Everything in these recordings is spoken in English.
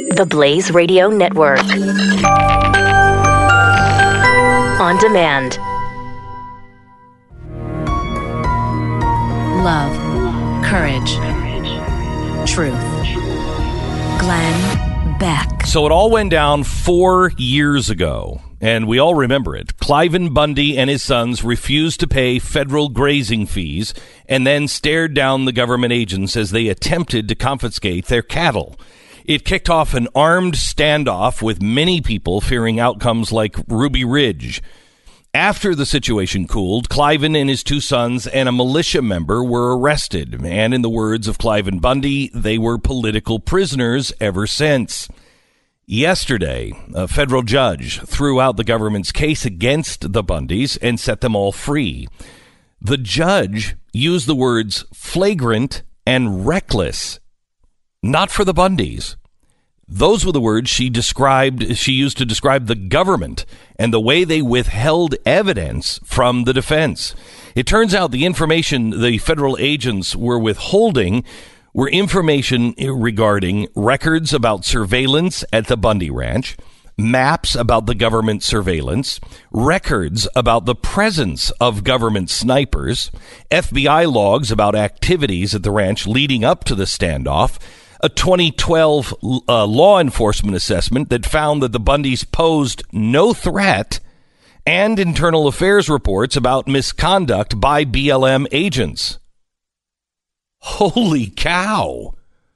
The Blaze Radio Network. On demand. Love, courage, truth. Glenn Beck. So it all went down 4 years ago, and we all remember it. Cliven Bundy and his sons refused to pay federal grazing fees and then stared down the government agents as they attempted to confiscate their cattle. It kicked off an armed standoff with many people fearing outcomes like Ruby Ridge. After the situation cooled, Cliven and his two sons and a militia member were arrested. And in the words of Cliven Bundy, they were political prisoners ever since. Yesterday, a federal judge threw out the government's case against the Bundys and set them all free. The judge used the words flagrant and reckless, not for the Bundys. Those were the words she used to describe the government and the way they withheld evidence from the defense. It turns out the information the federal agents were withholding were information regarding records about surveillance at the Bundy Ranch, maps about the government surveillance, records about the presence of government snipers, FBI logs about activities at the ranch leading up to the standoff, a 2012 law enforcement assessment that found that the Bundys posed no threat, and internal affairs reports about misconduct by BLM agents. Holy cow!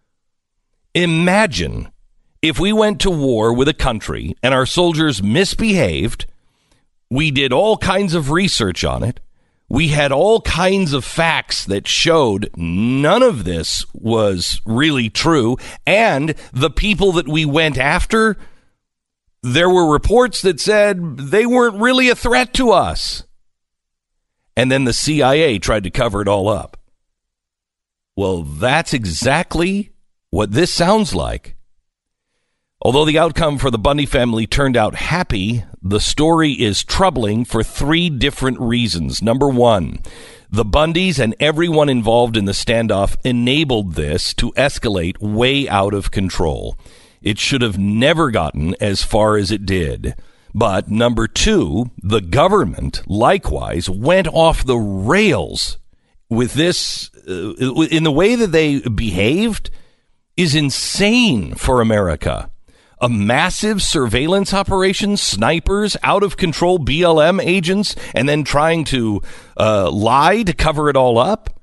Imagine if we went to war with a country and our soldiers misbehaved, we did all kinds of research on it, we had all kinds of facts that showed none of this was really true. And the people that we went after, there were reports that said they weren't really a threat to us. And then the CIA tried to cover it all up. Well, that's exactly what this sounds like. Although the outcome for the Bundy family turned out happy, the story is troubling for three different reasons. Number one, the Bundys and everyone involved in the standoff enabled this to escalate way out of control. It should have never gotten as far as it did. But number two, the government likewise went off the rails with this in the way that they behaved is insane for America. A massive surveillance operation, snipers, out-of-control BLM agents, and then trying to lie to cover it all up.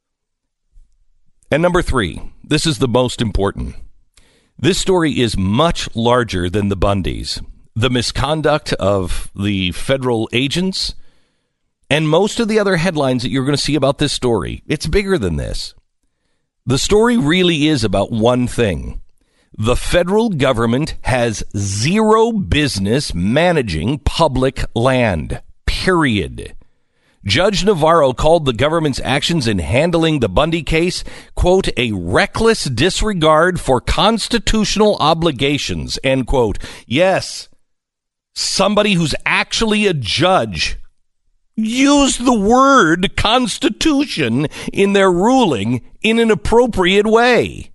And number three, this is the most important. This story is much larger than the Bundys. The misconduct of the federal agents and most of the other headlines that you're going to see about this story, it's bigger than this. The story really is about one thing. The federal government has zero business managing public land, period. Judge Navarro called the government's actions in handling the Bundy case, quote, a reckless disregard for constitutional obligations, end quote. Yes, somebody who's actually a judge used the word constitution in their ruling in an appropriate way.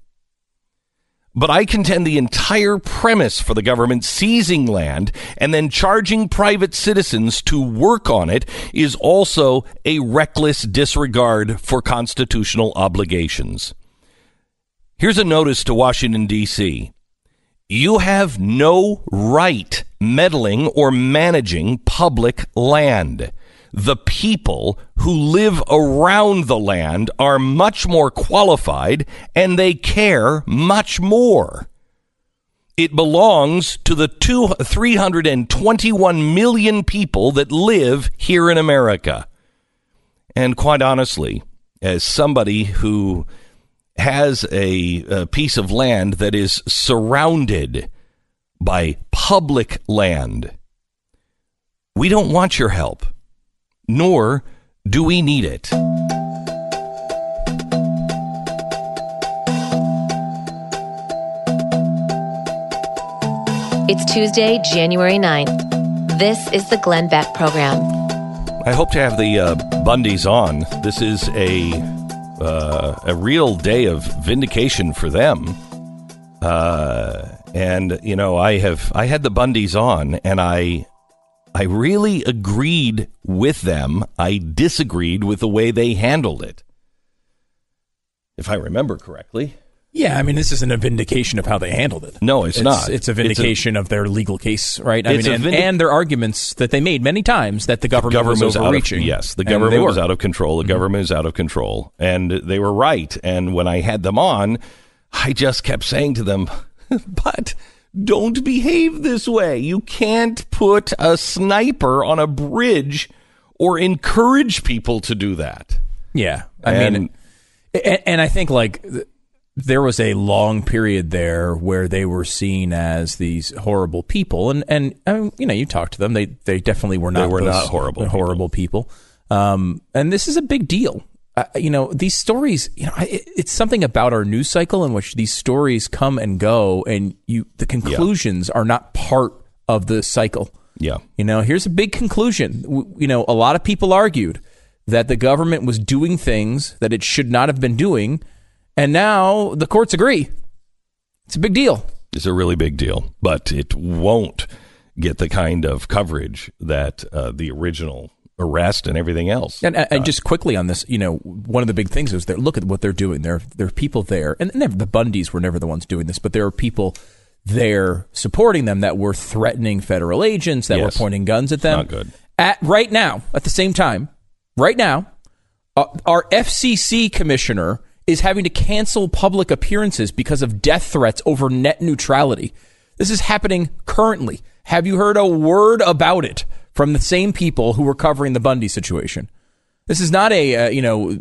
But I contend the entire premise for the government seizing land and then charging private citizens to work on it is also a reckless disregard for constitutional obligations. Here's a notice to Washington, D.C. You have no right meddling or managing public land. The people who live around the land are much more qualified and they care much more. It belongs to the 321 million people that live here in America. And quite honestly, as somebody who has a piece of land that is surrounded by public land, we don't want your help. Nor do we need it. It's Tuesday, January 9th. This is the Glenn Beck Program. I hope to have the Bundys on. This is a real day of vindication for them. And, you know, I had the Bundys on, and I really agreed with them. I disagreed with the way they handled it, if I remember correctly. Yeah, I mean, this isn't a vindication of how they handled it. No, it's not. It's a vindication of their legal case, right? I mean, and their arguments that they made many times that the government was overreaching. The government was out of control. The government is out of control. And they were right. And when I had them on, I just kept saying to them, but don't behave this way. You can't put a sniper on a bridge or encourage people to do that. Yeah. I mean, I think, like, there was a long period there where they were seen as these horrible people, and you know, you talk to them, they definitely were not. They were not horrible people. And this is a big deal. You know, these stories. You know, it's something about our news cycle in which these stories come and go, and the conclusions are not part of the cycle. Yeah. You know, here's a big conclusion. You know, a lot of people argued that the government was doing things that it should not have been doing. And now the courts agree. It's a big deal. It's a really big deal, but it won't get the kind of coverage that the original arrest and everything else. And just quickly on this, you know, one of the big things is that look at what they're doing. There are people there, and the Bundys were never the ones doing this, but there are people there supporting them that were threatening federal agents, that were pointing guns at them. Not good. Right now, at the same time, our FCC commissioner is having to cancel public appearances because of death threats over net neutrality. This is happening currently. Have you heard a word about it from the same people who were covering the Bundy situation? This is not a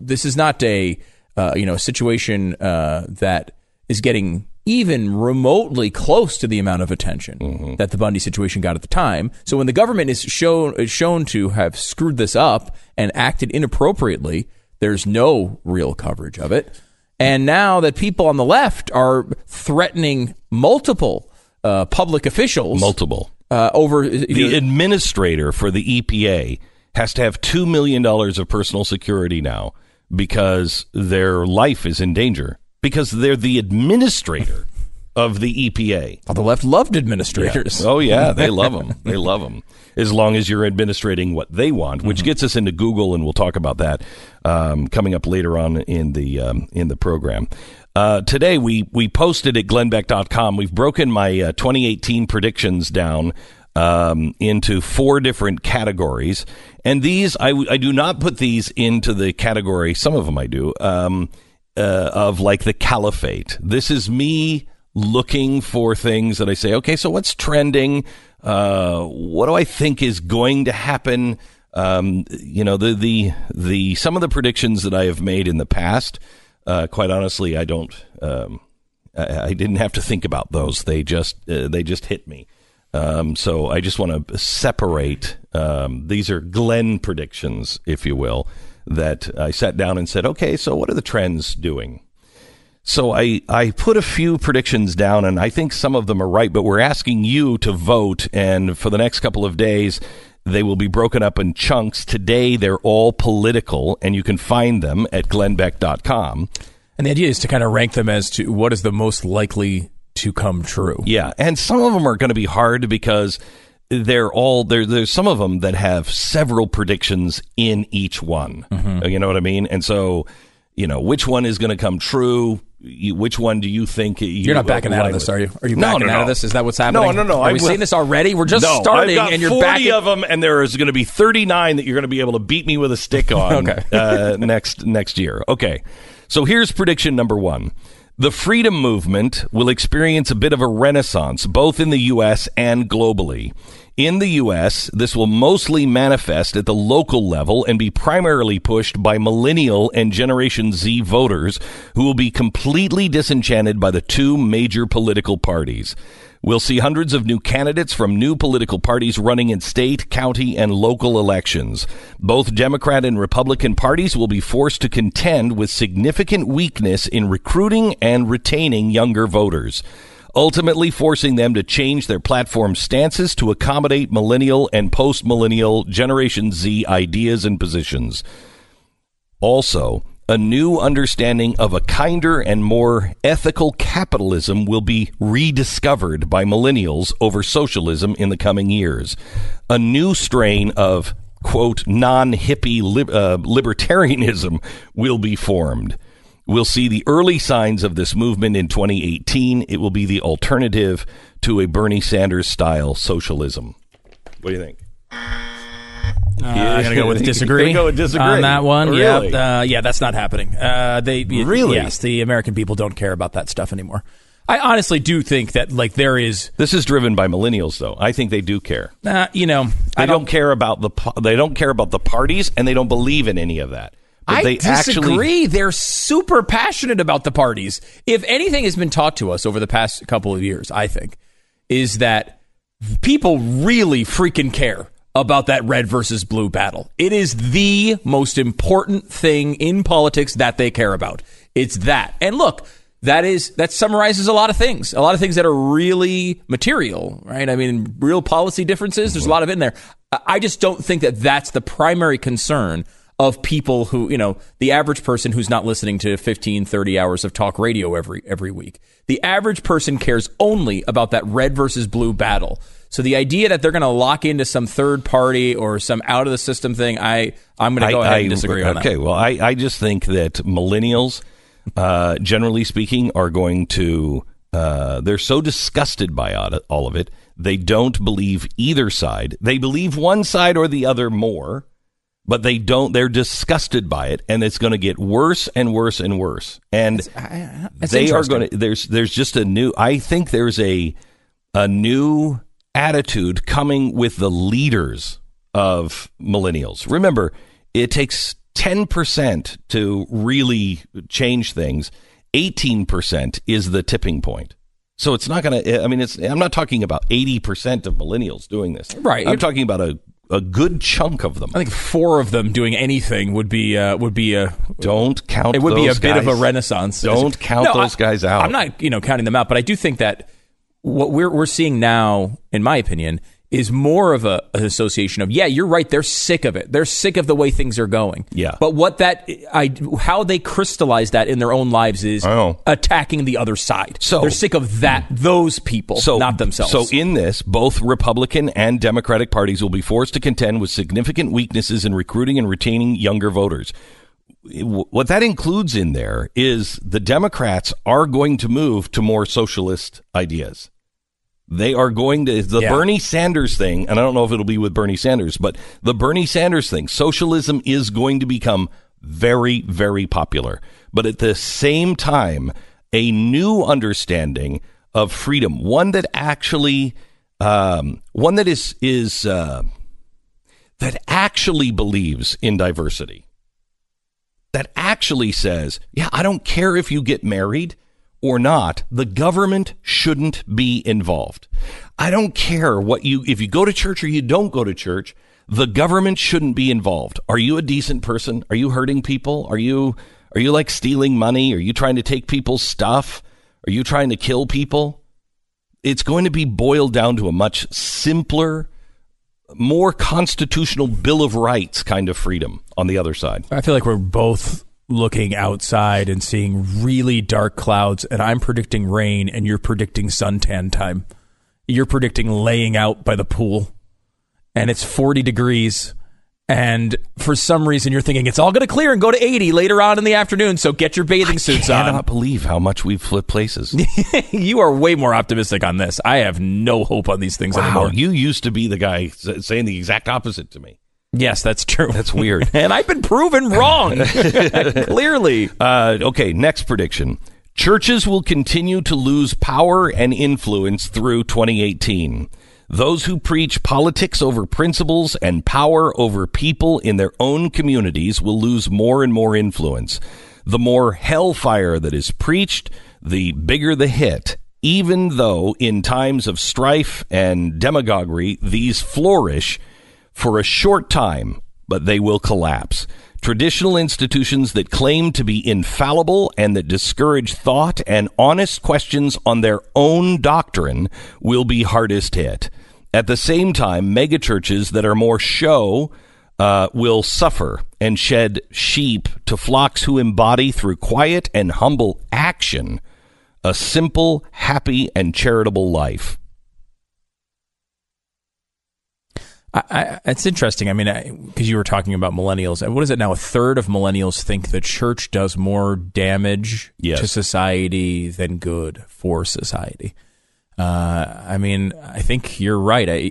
situation that is getting even remotely close to the amount of attention that the Bundy situation got at the time. So when the government is shown to have screwed this up and acted inappropriately, there's no real coverage of it. And now that people on the left are threatening multiple public officials. Over the administrator for the EPA has to have $2 million of personal security now because their life is in danger because they're the administrator of the EPA. Well, the left loved administrators. Yeah. Oh, yeah. They love them. They love them. As long as you're administrating what they want, which gets us into Google, and we'll talk about that coming up later on in the program. Today, we posted at glennbeck.com. We've broken my 2018 predictions down into 4 different categories. And these, I do not put these into the category, some of them I do, of like the caliphate. This is me looking for things that I say, okay, so what's trending? What do I think is going to happen? You know, the some of the predictions that I have made in the past, quite honestly, I didn't have to think about those. They just hit me. So I just want to separate. These are Glenn predictions, if you will, that I sat down and said, okay, so what are the trends doing? So I put a few predictions down, and I think some of them are right, but we're asking you to vote, and for the next couple of days, they will be broken up in chunks. Today, they're all political, and you can find them at glennbeck.com. And the idea is to kind of rank them as to what is the most likely to come true. Yeah, and some of them are going to be hard because there's some of them that have several predictions in each one. You know what I mean? And so, you know, which one is going to come true? Which one do you think you're not backing out of this, are you? Are you backing out of this? Is that what's happening? No. Have we seen this already? We're just starting, I've got and you're 40 backing of them, and there is going to be 39 that you're going to be able to beat me with a stick on next year. Okay, so here's prediction number 1. The freedom movement will experience a bit of a renaissance, both in the U.S. and globally. In the U.S., this will mostly manifest at the local level and be primarily pushed by millennial and Generation Z voters who will be completely disenchanted by the 2 major political parties. We'll see hundreds of new candidates from new political parties running in state, county, and local elections. Both Democrat and Republican parties will be forced to contend with significant weakness in recruiting and retaining younger voters, ultimately forcing them to change their platform stances to accommodate millennial and post-millennial Generation Z ideas and positions. Also, A new understanding of a kinder and more ethical capitalism will be rediscovered by millennials over socialism in the coming years. A new strain of, quote, non-hippie libertarianism will be formed. We'll see the early signs of this movement in 2018. It will be the alternative to a Bernie Sanders-style socialism. What do you think? I'm going to go with disagree on that one. Really? Yeah, that's not happening. Really? Yes, the American people don't care about that stuff anymore. I honestly do think that, like, there is... This is driven by millennials, though. I think they do care. You know... They don't care about the parties, and they don't believe in any of that. But I disagree. They're super passionate about the parties. If anything has been taught to us over the past couple of years, I think, is that people really freaking care about that red versus blue battle. It is the most important thing in politics that they care about. It's that. And look, that summarizes a lot of things that are really material, right? I mean, real policy differences, there's a lot of it in there. I just don't think that that's the primary concern of people who, you know, the average person who's not listening to 15, 30 hours of talk radio every week. The average person cares only about that red versus blue battle. So the idea that they're going to lock into some third party or some out of the system thing, I'm going to go ahead and disagree on that. Okay, well, I just think that millennials, generally speaking, are going to, they're so disgusted by all of it, they don't believe either side. They believe one side or the other more, but they're disgusted by it, and it's going to get worse and worse and worse. And they are going to, there's just I think there's a new attitude coming with the leaders of millennials. Remember, it takes 10% to really change things. 18% is the tipping point. So it's not going to, I'm not talking about 80% of millennials doing this. Right. I'm talking about a good chunk of them. I think 4 of them doing anything would be a don't count. It would those be a guys. bit of a renaissance. Don't count those guys out. I'm not counting them out, but I do think that what we're seeing now, in my opinion, is more of an association of, you're right, they're sick of it. They're sick of the way things are going. Yeah. But how they crystallize that in their own lives is attacking the other side. So they're sick of those people, not themselves. So in this, both Republican and Democratic parties will be forced to contend with significant weaknesses in recruiting and retaining younger voters. What that includes in there is the Democrats are going to move to more socialist ideas. They are going to, Bernie Sanders thing, and I don't know if it'll be with Bernie Sanders, but the Bernie Sanders thing, socialism is going to become very, very popular. But at the same time, a new understanding of freedom, one that actually, that actually believes in diversity, that actually says, I don't care if you get married or not, the government shouldn't be involved. I don't care if you go to church or you don't go to church, the government shouldn't be involved. Are you a decent person? Are you hurting people? Are you like stealing money? Are you trying to take people's stuff? Are you trying to kill people? It's going to be boiled down to a much simpler, more constitutional Bill of Rights kind of freedom on the other side. I feel like we're both looking outside and seeing really dark clouds, and I'm predicting rain and you're predicting suntan time. You're predicting laying out by the pool and it's 40 degrees, and for some reason you're thinking it's all going to clear and go to 80 later on in the afternoon, so get your bathing suits on. I cannot believe how much we've flipped places. You are way more optimistic on this. I have no hope on these things anymore. You used to be the guy saying the exact opposite to me. Yes, that's true. That's weird. And I've been proven wrong. Clearly. Okay, next prediction. Churches will continue to lose power and influence through 2018. Those who preach politics over principles and power over people in their own communities will lose more and more influence. The more hellfire that is preached, the bigger the hit. Even though in times of strife and demagoguery, these flourish for a short time, but they will collapse. Traditional institutions that claim to be infallible and that discourage thought and honest questions on their own doctrine will be hardest hit. At the same time, megachurches that are more show will suffer and shed sheep to flocks who embody through quiet and humble action a simple, happy, and charitable life. It's interesting. I mean, because you were talking about millennials. What is it now? A third of millennials think the church does more damage to society than good for society. I mean, I think you're right.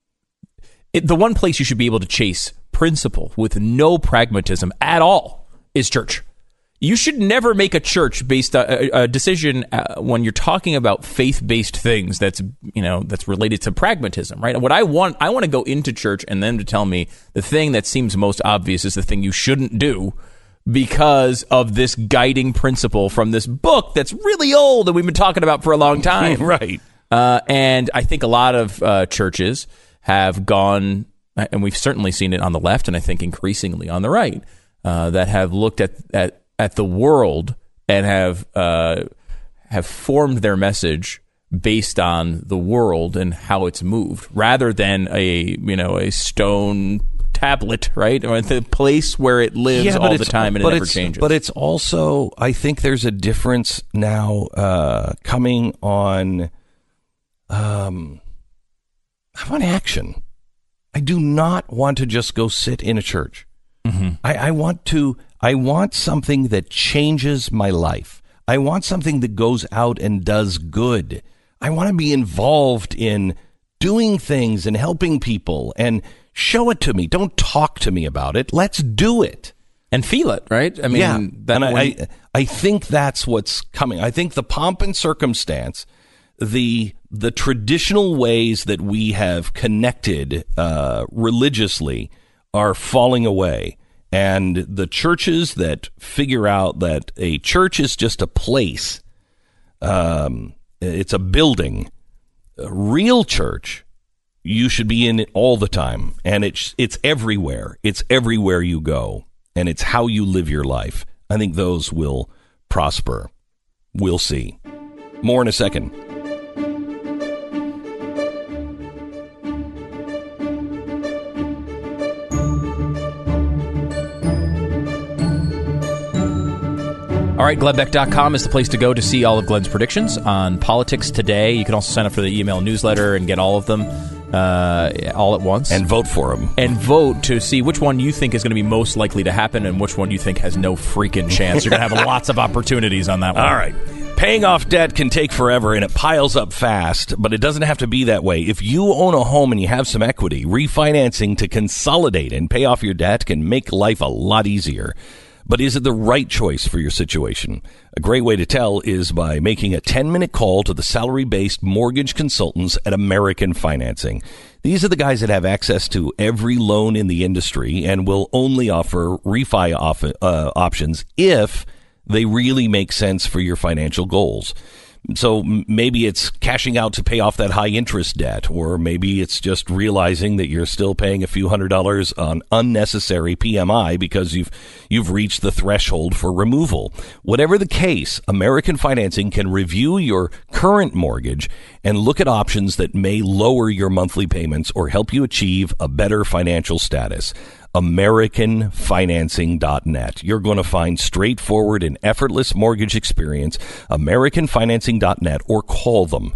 The one place you should be able to chase principle with no pragmatism at all is church. You should never make a church based a decision when you're talking about faith-based things that's related to pragmatism, right? What I want to go into church and them to tell me the thing that seems most obvious is the thing you shouldn't do because of this guiding principle from this book that's really old and we've been talking about for a long time. Right. And I think a lot of churches have gone, and we've certainly seen it on the left, and I think increasingly on the right, that have looked at the world and have formed their message based on the world and how it's moved, rather than a stone tablet, right, or the place where it lives all the time and it never changes. But it's also, I think there's a difference now coming on. I want action. I do not want to just go sit in a church. Mm-hmm. I want something that changes my life. I want something that goes out and does good. I want to be involved in doing things and helping people, and show it to me. Don't talk to me about it. Let's do it. And feel it, right? I mean, I think that's what's coming. I think the pomp and circumstance, the traditional ways that we have connected religiously are falling away. And the churches that figure out that a church is just a place, it's a building, a real church, you should be in it all the time. And it's everywhere. It's everywhere you go. And it's how you live your life. I think those will prosper. We'll see. More in a second. All right, GlennBeck.com is the place to go to see all of Glenn's predictions on politics today. You can also sign up for the email newsletter and get all of them all at once. And vote for them. And vote to see which one you think is going to be most likely to happen and which one you think has no freaking chance. You're going to have lots of opportunities on that one. All right. Paying off debt can take forever and it piles up fast, but it doesn't have to be that way. If you own a home and you have some equity, refinancing to consolidate and pay off your debt can make life a lot easier. But is it the right choice for your situation? A great way to tell is by making a 10-minute call to the salary-based mortgage consultants at American Financing. These are the guys that have access to every loan in the industry and will only offer refi options if they really make sense for your financial goals. So maybe it's cashing out to pay off that high interest debt, or maybe it's just realizing that you're still paying a few $100s on unnecessary PMI because you've reached the threshold for removal. Whatever the case, American Financing can review your current mortgage and look at options that may lower your monthly payments or help you achieve a better financial status. AmericanFinancing.net. You're going to find straightforward and effortless mortgage experience. AmericanFinancing.net, or call them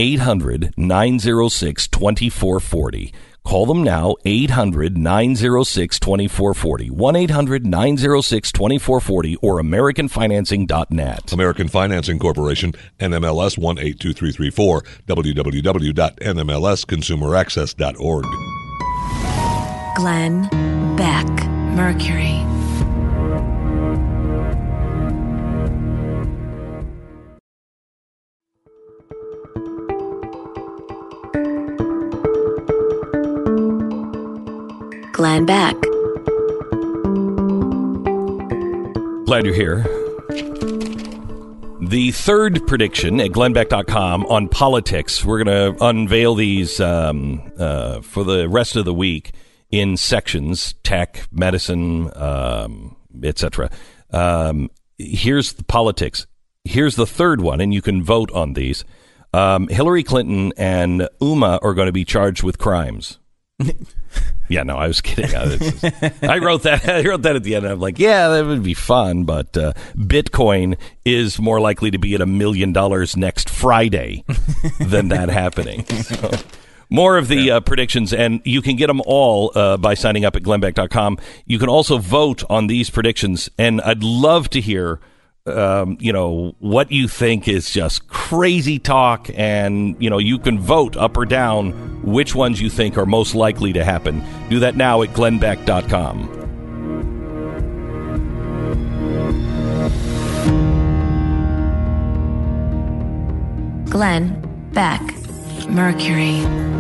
800-906-2440. Call them now, 800-906-2440, 1-800-906-2440, or AmericanFinancing.net. American Financing Corporation, NMLS 182334, www.nmlsconsumeraccess.org. Glenn Beck, Mercury. Glenn Beck. Glad you're here. The third prediction at GlennBeck.com on politics. We're going to unveil these for the rest of the week in sections: tech, medicine, etc. Here's the politics. Here's the third one, and you can vote on these. Hillary Clinton and Uma are going to be charged with crimes. Yeah, no, I was kidding. I wrote that. I wrote that at the end. And I'm like, yeah, that would be fun, but Bitcoin is more likely to be at $1 million next Friday than that happening. So, more of the predictions, and you can get them all by signing up at glennbeck.com. You can also vote on these predictions, and I'd love to hear what you think is just crazy talk, and you can vote up or down which ones you think are most likely to happen. Do that now at glennbeck.com. Glenn Beck, Mercury.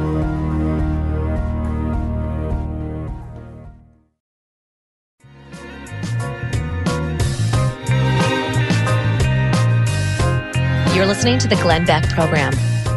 You're listening to the Glenn Beck Program.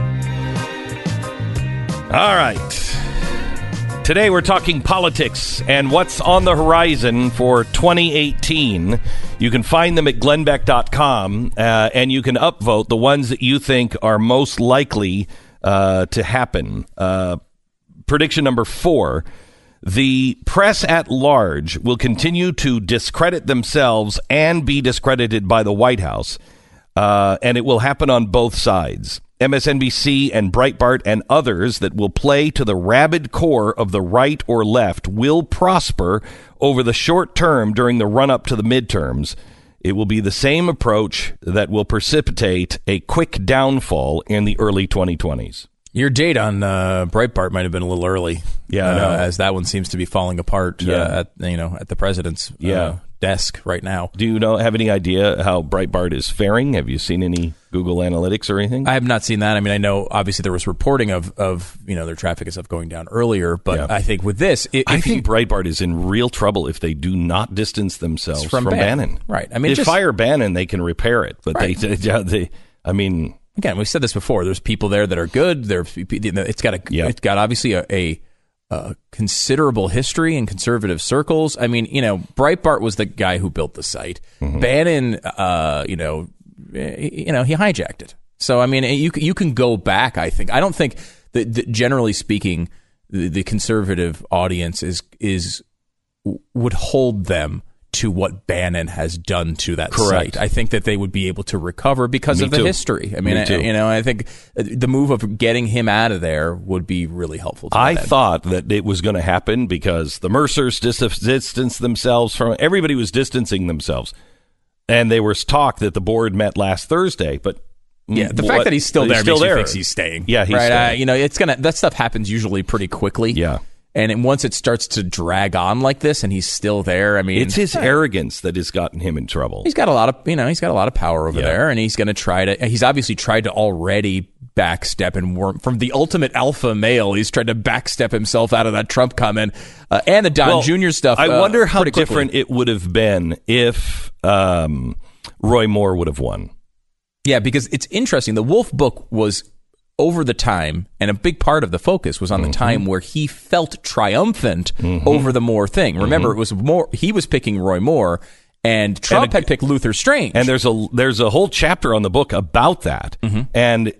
All right. Today we're talking politics and what's on the horizon for 2018. You can find them at glennbeck.com, and you can upvote the ones that you think are most likely to happen. Prediction number 4. The press at large will continue to discredit themselves and be discredited by the White House. And it will happen on both sides. MSNBC and Breitbart and others that will play to the rabid core of the right or left will prosper over the short term during the run-up to the midterms. It will be the same approach that will precipitate a quick downfall in the early 2020s. Your date on Breitbart might have been a little early. Yeah, I know. As that one seems to be falling apart at the president's desk right now. Do you have any idea how Breitbart is faring? Have you seen any Google Analytics or anything? I have not seen that. I mean, I know obviously there was reporting of their traffic and stuff going down earlier, but I think with this, I think Breitbart is in real trouble if they do not distance themselves from Bannon. Right. I mean, if fire Bannon, they can repair it, but they I mean. Again, we've said this before. There's people there that are good. It's got obviously a considerable history in conservative circles. I mean, Breitbart was the guy who built the site. Mm-hmm. Bannon, he hijacked it. So I mean, you can go back. I don't think that generally speaking, the conservative audience would hold them to what Bannon has done to that site. I think that they would be able to recover because of the history. I mean, I think the move of getting him out of there would be really helpful to I thought that it was going to happen because the Mercers distanced themselves from everybody was distancing themselves. And there was talk that the board met last Thursday, but the fact that he's still there makes you think he's staying. Yeah, he's staying. That stuff happens usually pretty quickly. Yeah. And once it starts to drag on like this, and he's still there, I mean, it's his arrogance that has gotten him in trouble. He's got a lot of power over there, and he's going to he's obviously tried to already backstep and worm from the ultimate alpha male. He's tried to backstep himself out of that Trump comment and the Don Jr. stuff. I wonder how different it would have been if Roy Moore would have won. Yeah, because it's interesting. The Wolf book was over the time, and a big part of the focus was on the time where he felt triumphant over the Moore thing. Remember, it was Moore. He was picking Roy Moore, and Trump had picked Luther Strange. And there's a whole chapter on the book about that. And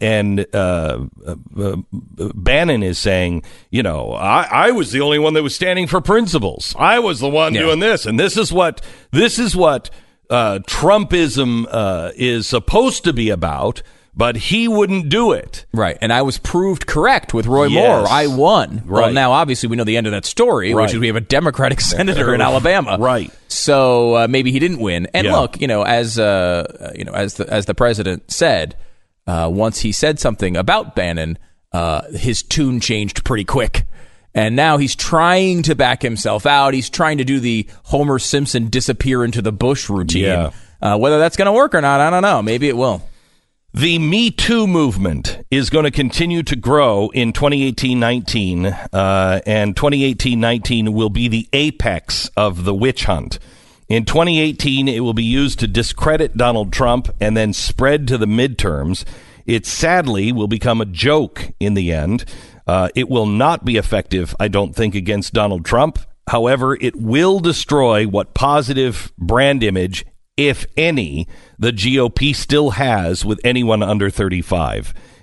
Bannon is saying, I was the only one that was standing for principles. I was the one doing this, and this is what Trumpism is supposed to be about. But he wouldn't do it. Right. And I was proved correct with Roy Moore. I won. Right. Well, now, obviously, we know the end of that story, which is we have a Democratic senator in Alabama. Right. So maybe he didn't win. And look, as the president said, once he said something about Bannon, his tune changed pretty quick. And now he's trying to back himself out. He's trying to do the Homer Simpson disappear into the bush routine. Yeah. Whether that's going to work or not, I don't know. Maybe it will. The Me Too movement is going to continue to grow in 2018-19, and 2018-19 will be the apex of the witch hunt. In 2018, it will be used to discredit Donald Trump and then spread to the midterms. It sadly will become a joke in the end. It will not be effective, I don't think, against Donald Trump. However, it will destroy what positive brand image, if any, the GOP still has with anyone under 35.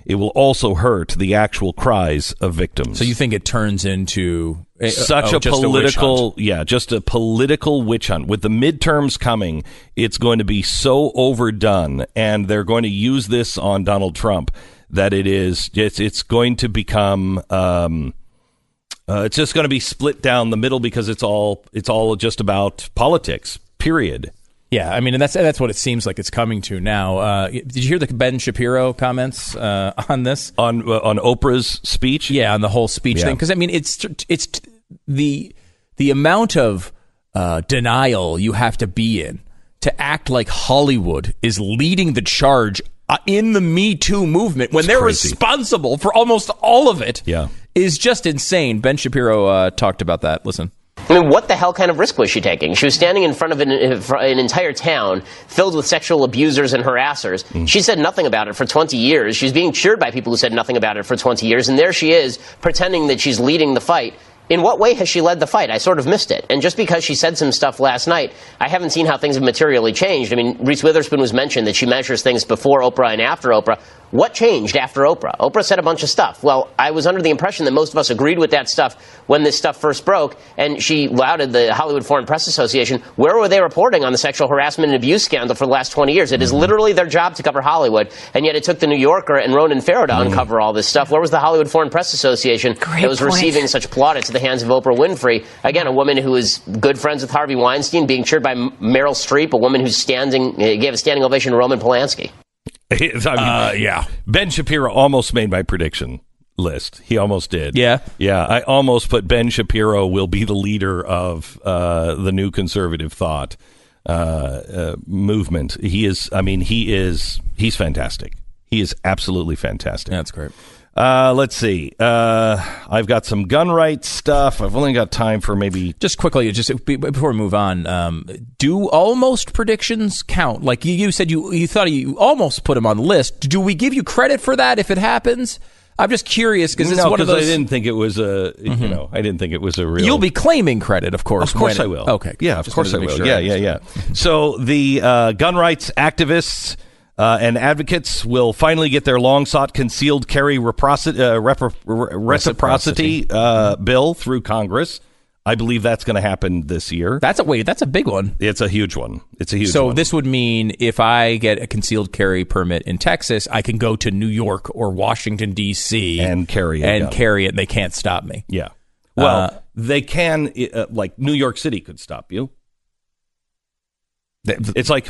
it will also hurt the actual cries of victims. So you think it turns into such a political, just a political witch hunt. With the midterms coming, it's going to be so overdone, and they're going to use this on Donald Trump that it's going to become it's just going to be split down the middle because it's all just about politics. Period. Yeah, I mean, and that's what it seems like it's coming to now. Did you hear the Ben Shapiro comments on this? On Oprah's speech? Yeah, on the whole speech thing. Because, I mean, it's the amount of denial you have to be in to act like Hollywood is leading the charge in the Me Too movement when they're responsible for almost all of it is just insane. Ben Shapiro talked about that. Listen. I mean, what the hell kind of risk was she taking? She was standing in front of an entire town filled with sexual abusers and harassers. She said nothing about it for 20 years. She's being cheered by people who said nothing about it for 20 years. And there she is pretending that she's leading the fight. In what way has she led the fight? I sort of missed it. And just because she said some stuff last night, I haven't seen how things have materially changed. I mean, Reese Witherspoon was mentioned that she measures things before Oprah and after Oprah. What changed after Oprah? Oprah said a bunch of stuff. Well, I was under the impression that most of us agreed with that stuff when this stuff first broke, and she lauded the Hollywood Foreign Press Association. Where were they reporting on the sexual harassment and abuse scandal for the last 20 years? It is literally their job to cover Hollywood, and yet it took the New Yorker and Ronan Farrow to uncover all this stuff. Where was the Hollywood Foreign Press Association that was receiving such plaudits at the hands of Oprah Winfrey? Again, a woman who is good friends with Harvey Weinstein, being cheered by Meryl Streep, a woman who's gave a standing ovation to Roman Polanski. Ben Shapiro almost made my prediction list. He almost did. Yeah. I almost put Ben Shapiro will be the leader of the new conservative thought movement. He's fantastic. He is absolutely fantastic. That's great. Let's see. I've got some gun rights stuff. I've only got time for maybe... Just quickly, before we move on, do almost predictions count? Like you said, you thought you almost put them on the list. Do we give you credit for that if it happens? I'm just curious because it's one of those... I didn't think it was I didn't think it was a real... You'll be claiming credit, of course. Of course I will. Okay. Yeah, of course I will. Sure yeah. So the gun rights activists... and advocates will finally get their long-sought concealed carry reciprocity bill through Congress. I believe that's going to happen this year. That's a big one. It's a huge one. So this would mean if I get a concealed carry permit in Texas, I can go to New York or Washington, D.C. and carry it. And they can't stop me. Yeah. Well, they can, like New York City could stop you. It's like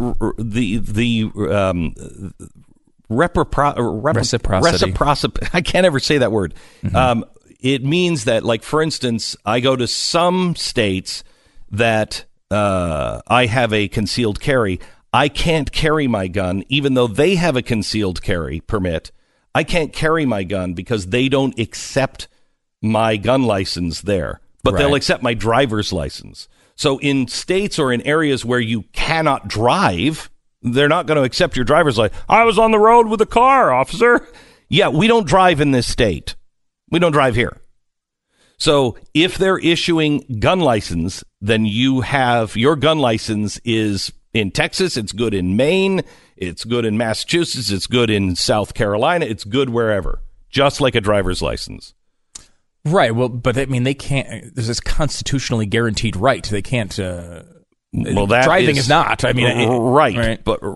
reciprocity. I can't ever say that word. It means that, like, for instance, I go to some states that I have a concealed carry. I can't carry my gun, even though they have a concealed carry permit. I can't carry my gun because they don't accept my gun license there, but they'll accept my driver's license. So in states or in areas where you cannot drive, they're not going to accept your driver's license. I was on the road with a car, officer. Yeah, we don't drive in this state. We don't drive here. So if they're issuing gun license, then you have your gun license is in Texas. It's good in Maine. It's good in Massachusetts. It's good in South Carolina. It's good wherever, just like a driver's license. Right. Well, but I mean, they can't. There's this constitutionally guaranteed right. They can't. Well, driving is not. I mean, right. But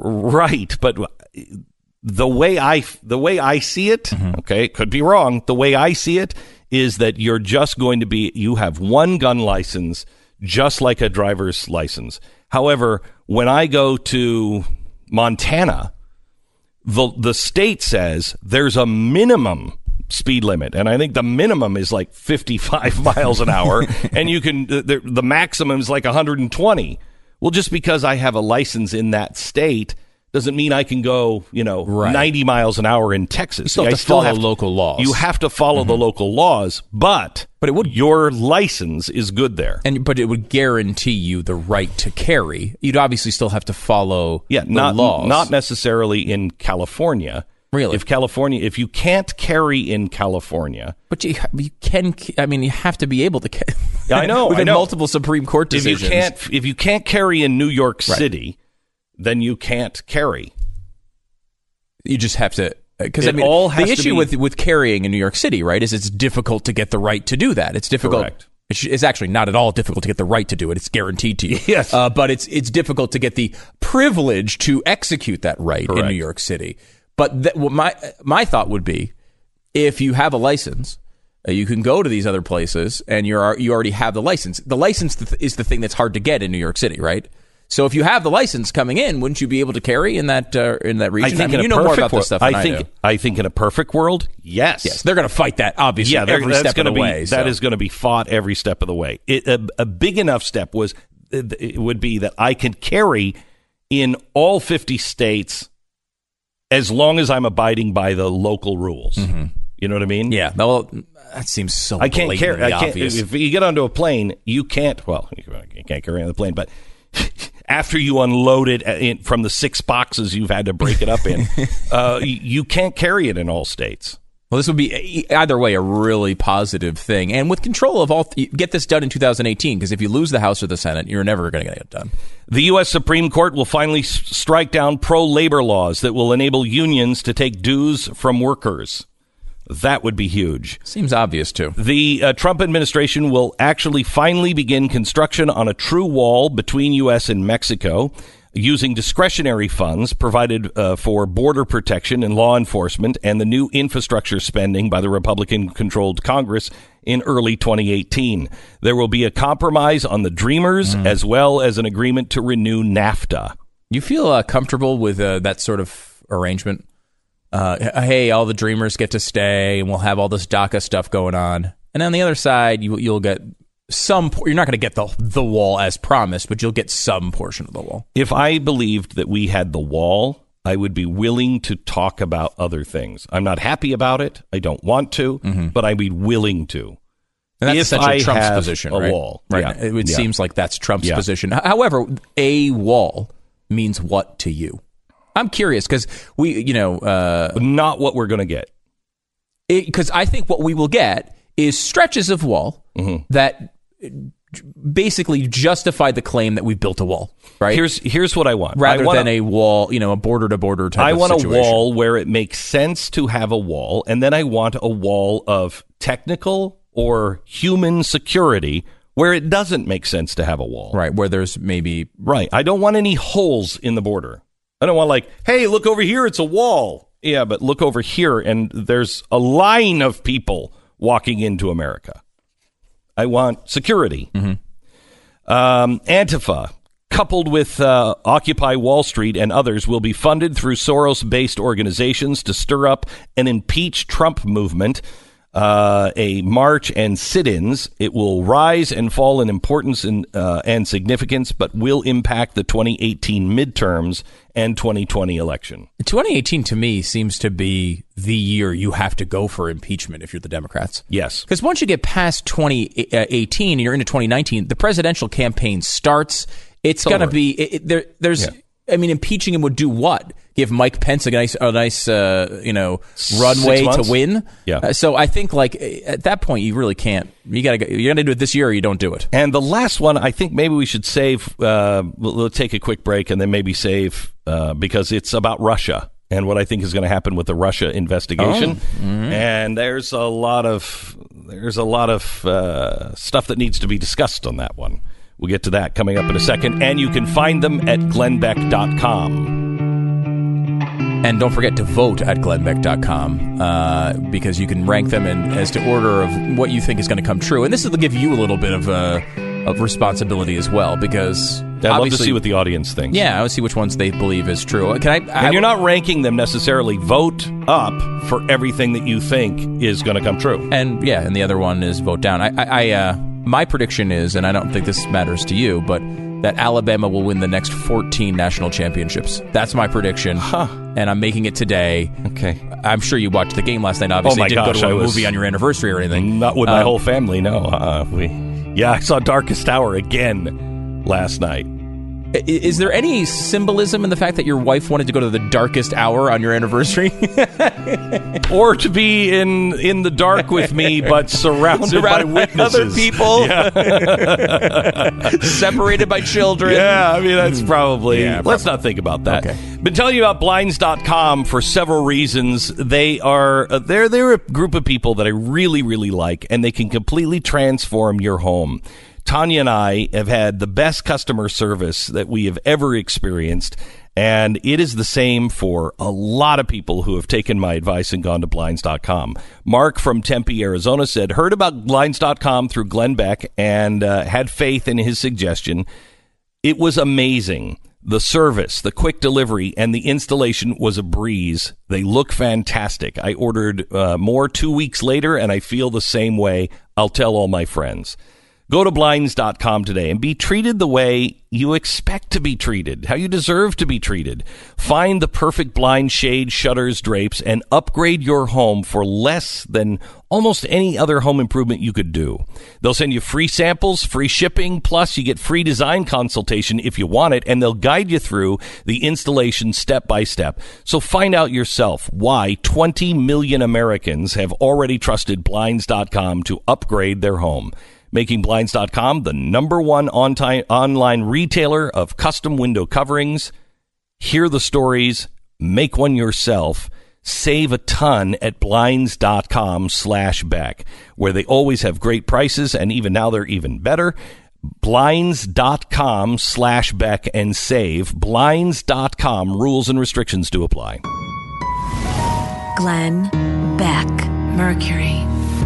the way I see it, okay, it could be wrong. The way I see it is that you're just going to be. You have one gun license, just like a driver's license. However, when I go to Montana, the state says there's a minimum speed limit, and I think the minimum is like 55 miles an hour, and you can the maximum is like 120. Well, just because I have a license in that state doesn't mean I can go, 90 miles an hour in Texas. You still have to follow local laws. You have to follow the local laws, but your license is good there. But it would guarantee you the right to carry. You'd obviously still have to follow the laws. Not necessarily in California. Really? If you can't carry in California, but you can. I mean, you have to be able to. I know. We've had multiple Supreme Court decisions. If you can't carry in New York City, then you can't carry. You just have to because It all has the to issue be- with carrying in New York City, right, is it's difficult to get the right to do that. It's difficult. Correct. It's actually not at all difficult to get the right to do it. It's guaranteed to you. Yes. But it's difficult to get the privilege to execute that right in Correct. New York City. But my thought would be, if you have a license, you can go to these other places, and you already have the license. The license is the thing that's hard to get in New York City, right? So if you have the license coming in, wouldn't you be able to carry in that region? I mean, you know more about this stuff than I do. I think in a perfect world, yes. Yes, they're going to fight that, obviously, every that's step of the gonna way. That is going to be fought every step of the way. A big enough step it would be that I could carry in all 50 states as long as I'm abiding by the local rules. Mm-hmm. You know what I mean? Yeah. Well, that seems so I can't carry. obvious. If you get onto a plane, you can't. Well, you can't carry on the plane, but after you unload it from the 6 boxes you've had to break it up in, you can't carry it in all states. Well, this would be either way a really positive thing, and with control of all. Get this done in 2018, because if you lose the House or the Senate, you're never going to get it done. The U.S. Supreme Court will finally strike down pro-labor laws that will enable unions to take dues from workers. That would be huge. Seems obvious, too. The Trump administration will actually finally begin construction on a true wall between U.S. and Mexico using discretionary funds provided for border protection and law enforcement and the new infrastructure spending by the Republican-controlled Congress in early 2018. There will be a compromise on the Dreamers as well as an agreement to renew NAFTA. You feel comfortable with that sort of arrangement? Hey, all the Dreamers get to stay, and we'll have all this DACA stuff going on. And on the other side, you'll get some. You're not going to get the wall as promised, but you'll get some portion of the wall. If I believed that we had the wall, I would be willing to talk about other things. I'm not happy about it. I don't want to, but I'd be willing to. And that's essentially Trump's have position, a right? wall. Right. Yeah. It seems like that's Trump's Yeah. position. However, a wall means what to you? I'm curious because not what we're going to get. Because I think what we will get is stretches of wall that basically justify the claim that we've built a wall. Right. Here's what I want. Rather than a wall, a border to border type. I of want situation. a wall where it makes sense to have a wall, and then I want a wall of technical or human security where it doesn't make sense to have a wall. Right. Where there's maybe right. I don't want any holes in the border. I don't want hey, look over here, it's a wall. Yeah, but look over here, and there's a line of people walking into America. I want security. Antifa, coupled with Occupy Wall Street and others, will be funded through Soros-based organizations to stir up an impeach Trump movement. A march and sit-ins. It will rise and fall in importance and significance, but will impact the 2018 midterms and 2020 election. 2018 to me seems to be the year you have to go for impeachment if you're the Democrats. Yes. Because once you get past 2018 and you're into 2019, the presidential campaign starts. It's going to be there's. Yeah. I mean, impeaching him would do what? Give Mike Pence a nice runway to win. Yeah. So I think at that point you really can't. You got to do it this year, or you don't do it. And the last one, I think maybe we should save. We'll take a quick break and then maybe save because it's about Russia and what I think is going to happen with the Russia investigation. And there's a lot of stuff that needs to be discussed on that one. We'll get to that coming up in a second. And you can find them at glennbeck.com. And don't forget to vote at glennbeck.com because you can rank them as to order of what you think is going to come true. And this will give you a little bit of responsibility as well because I'd love to see what the audience thinks. Yeah, I want to see which ones they believe is true. And you're not ranking them necessarily. Vote up for everything that you think is going to come true. And the other one is vote down. My prediction is, and I don't think this matters to you, but that Alabama will win the next 14 national championships. That's my prediction, and I'm making it today. Okay. I'm sure you watched the game last night. Obviously, you didn't go to a movie on your anniversary or anything. Not with my whole family, no. I saw Darkest Hour again last night. Is there any symbolism in the fact that your wife wanted to go to the darkest hour on your anniversary? Or to be in the dark with me, but surrounded by witnesses. Other people. Yeah. Separated by children. Yeah, I mean, that's probably... Yeah, let's not think about that. Okay. Been telling you about Blinds.com for several reasons. They're a group of people that I really, really like, and they can completely transform your home. Tanya and I have had the best customer service that we have ever experienced, and it is the same for a lot of people who have taken my advice and gone to Blinds.com. Mark from Tempe, Arizona said, heard about Blinds.com through Glenn Beck and had faith in his suggestion. It was amazing. The service, the quick delivery, and the installation was a breeze. They look fantastic. I ordered more 2 weeks later, and I feel the same way. I'll tell all my friends. Go to Blinds.com today and be treated the way you expect to be treated, how you deserve to be treated. Find the perfect blind, shade, shutters, drapes, and upgrade your home for less than almost any other home improvement you could do. They'll send you free samples, free shipping, plus you get free design consultation if you want it, and they'll guide you through the installation step by step. So find out yourself why 20 million Americans have already trusted Blinds.com to upgrade their home, making Blinds.com the number one online retailer of custom window coverings. Hear the stories, make one yourself, save a ton at Blinds.com/Beck, where they always have great prices, and even now they're even better. Blinds.com/Beck and save. Blinds.com, rules and restrictions do apply. Glenn Beck, Mercury.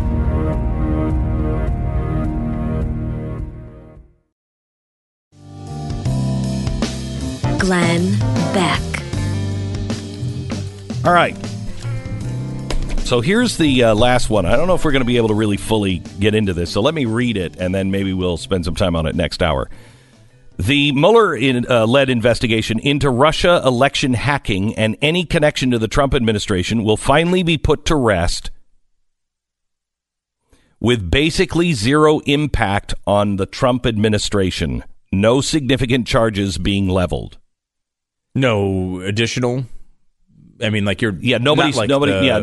Glenn Beck. All right. So here's the last one. I don't know if we're going to be able to really fully get into this, so let me read it, and then maybe we'll spend some time on it next hour. The Mueller-led investigation into Russia election hacking and any connection to the Trump administration will finally be put to rest with basically zero impact on the Trump administration. No significant charges being leveled. No additional. I mean, like you're. Yeah, nobody's going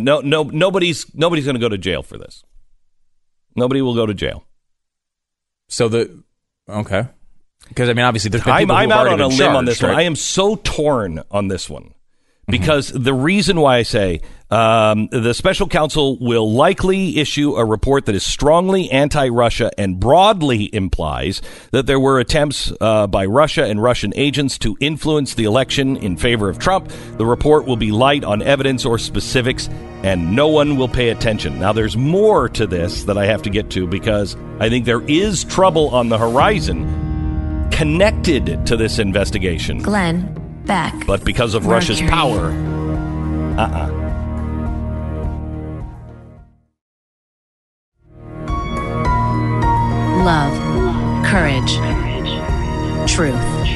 to go to jail for this. Nobody will go to jail. So okay, because I mean, obviously, there's been I'm out on a limb charged, on this right? one. I am so torn on this one. Because the reason why I say the special counsel will likely issue a report that is strongly anti-Russia and broadly implies that there were attempts by Russia and Russian agents to influence the election in favor of Trump. The report will be light on evidence or specifics, and no one will pay attention. Now, there's more to this that I have to get to because I think there is trouble on the horizon connected to this investigation. Glenn Beck. But because of Russia's Mercury. power, Love, courage, truth.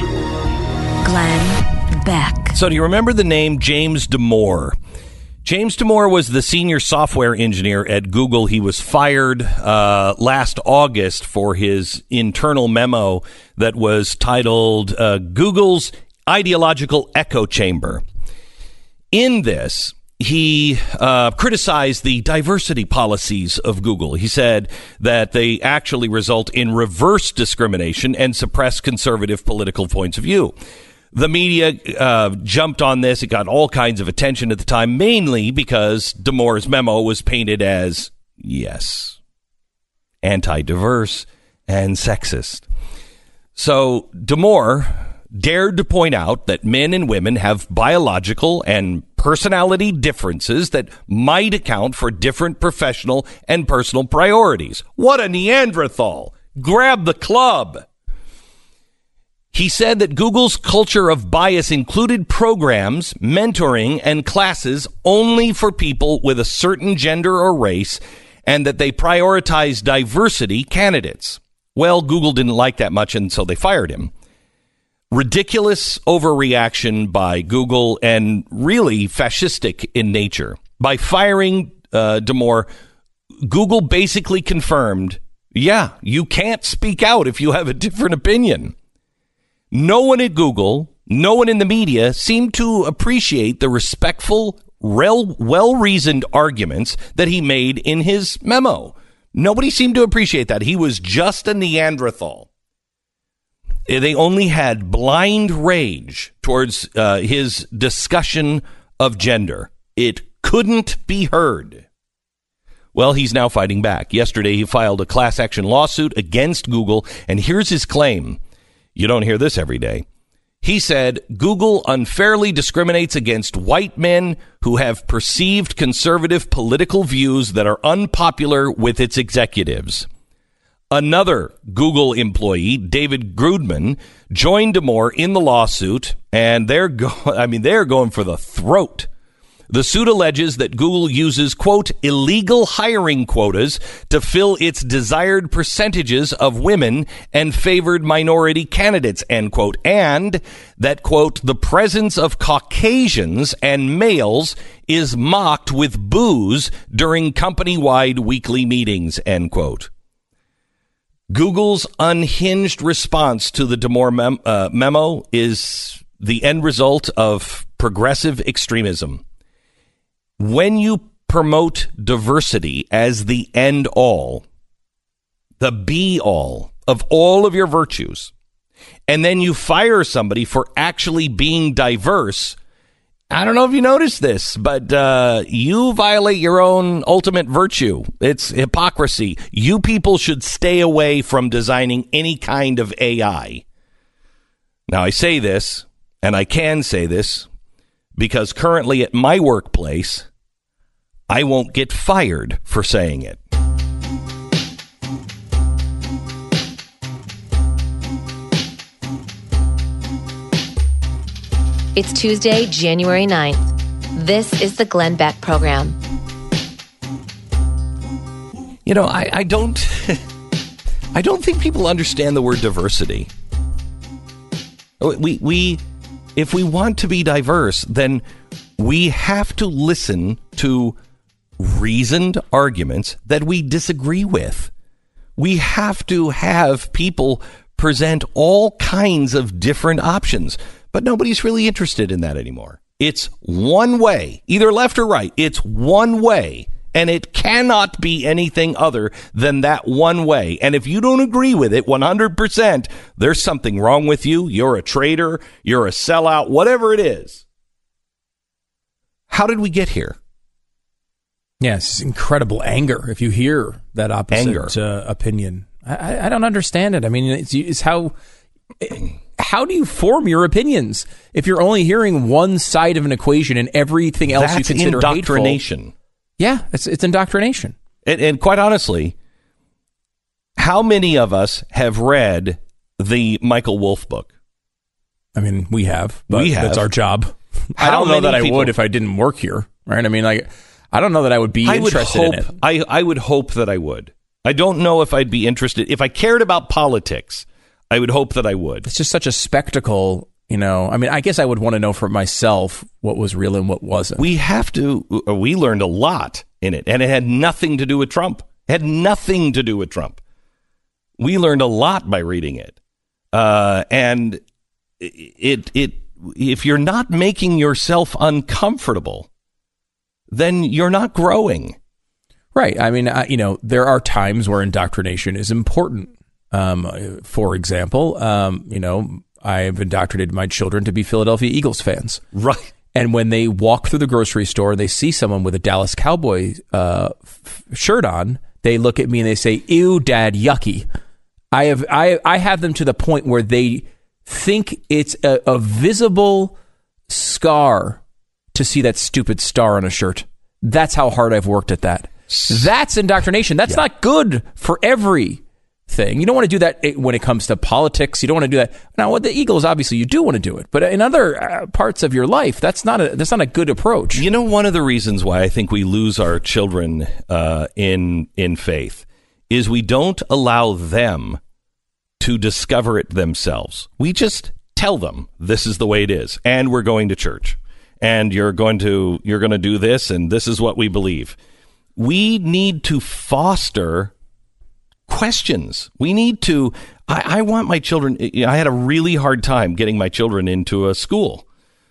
Glenn Beck. So do you remember the name James Damore? James Damore was the senior software engineer at Google. He was fired last August for his internal memo that was titled Google's Ideological Echo Chamber. In this, he criticized the diversity policies of Google. He said that they actually result in reverse discrimination and suppress conservative political points of view. The media jumped on this. It got all kinds of attention at the time, mainly because Damore's memo was painted as, yes, anti-diverse and sexist. So Damore dared to point out that men and women have biological and personality differences that might account for different professional and personal priorities. What a Neanderthal! Grab the club! He said that Google's culture of bias included programs, mentoring, and classes only for people with a certain gender or race, and that they prioritize diversity candidates. Well, Google didn't like that much, and so they fired him. Ridiculous overreaction by Google and really fascistic in nature. By firing Damore, Google basically confirmed, yeah, you can't speak out if you have a different opinion. No one at Google, no one in the media seemed to appreciate the respectful, well-reasoned arguments that he made in his memo. Nobody seemed to appreciate that. He was just a Neanderthal. They only had blind rage towards his discussion of gender. It couldn't be heard. Well, he's now fighting back. Yesterday, he filed a class action lawsuit against Google, and here's his claim. You don't hear this every day. He said, Google unfairly discriminates against white men who have perceived conservative political views that are unpopular with its executives. Another Google employee, David Grudman, joined Damore in the lawsuit, and they're going for the throat. The suit alleges that Google uses, quote, illegal hiring quotas to fill its desired percentages of women and favored minority candidates, end quote, and that, quote, the presence of Caucasians and males is mocked with boos during company-wide weekly meetings, end quote. Google's unhinged response to the Damore memo is the end result of progressive extremism. When you promote diversity as the end all, the be all of all of your virtues, and then you fire somebody for actually being diverse, I don't know if you noticed this, but you violate your own ultimate virtue. It's hypocrisy. You people should stay away from designing any kind of AI. Now, I say this, and I can say this, because currently at my workplace, I won't get fired for saying it. It's Tuesday, January 9th. This is the Glenn Beck Program. You know, I don't think people understand the word diversity. If we want to be diverse, then we have to listen to reasoned arguments that we disagree with. We have to have people present all kinds of different options, but nobody's really interested in that anymore. It's one way, either left or right. It's one way, and it cannot be anything other than that one way. And if you don't agree with it 100%, there's something wrong with you. You're a traitor. You're a sellout, whatever it is. How did we get here? Yes, incredible anger if you hear that opposite opinion. I don't understand it. I mean, it's how do you form your opinions if you're only hearing one side of an equation and everything else you consider indoctrination. Hateful? Yeah, it's indoctrination. And quite honestly, how many of us have read the Michael Wolff book? I mean, we have. But we have. That's our job. How I don't know that many I would if I didn't work here, right? I mean, like, I don't know that I would be interested in it. I would hope that I would. I don't know if I'd be interested. If I cared about politics, I would hope that I would. It's just such a spectacle, you know. I mean, I guess I would want to know for myself what was real and what wasn't. We learned a lot in it, and it had nothing to do with Trump. It had nothing to do with Trump. We learned a lot by reading it. And if you're not making yourself uncomfortable, then you're not growing. Right. I mean, there are times where indoctrination is important. For example, I've indoctrinated my children to be Philadelphia Eagles fans. Right. And when they walk through the grocery store and they see someone with a Dallas Cowboy shirt on, they look at me and they say, "Ew, Dad, yucky." I have them to the point where they think it's a visible scar to see that stupid star on a shirt. That's how hard I've worked at that. That's indoctrination. That's not good for everything. You don't want to do that when it comes to politics. You don't want to do that. Now, with the Eagles, obviously, you do want to do it. But in other parts of your life, that's not a good approach. You know, one of the reasons why I think we lose our children in faith is we don't allow them to discover it themselves. We just tell them this is the way it is, and we're going to church, and you're going to do this, and this is what we believe. We need to foster questions. We need to. I want my children. I had a really hard time getting my children into a school,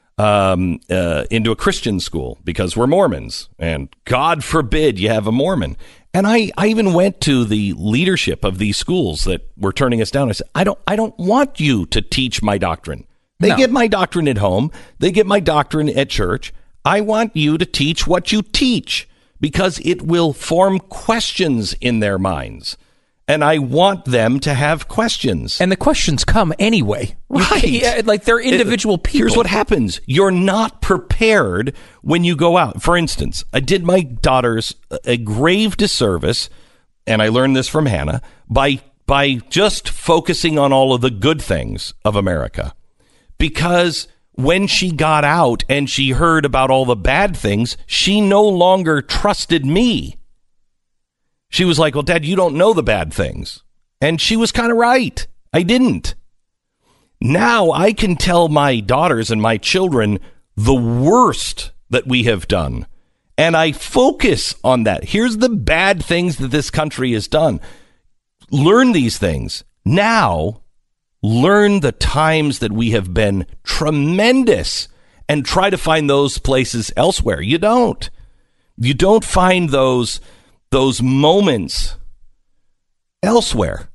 into a Christian school, because we're Mormons, and God forbid you have a Mormon. And I even went to the leadership of these schools that were turning us down. I said, I don't want you to teach my doctrine. They get my doctrine at home. They get my doctrine at church. I want you to teach what you teach, because it will form questions in their minds. And I want them to have questions. And the questions come anyway. Right. Yeah, like they're individual people. Here's what happens. You're not prepared when you go out. For instance, I did my daughters a grave disservice, and I learned this from Hannah, by just focusing on all of the good things of America. Because when she got out and she heard about all the bad things, she no longer trusted me. She was like, well, Dad, you don't know the bad things. And she was kind of right. I didn't. Now I can tell my daughters and my children the worst that we have done. And I focus on that. Here's the bad things that this country has done. Learn these things. Now, learn the times that we have been tremendous and try to find those places elsewhere. You don't. You don't find those moments elsewhere.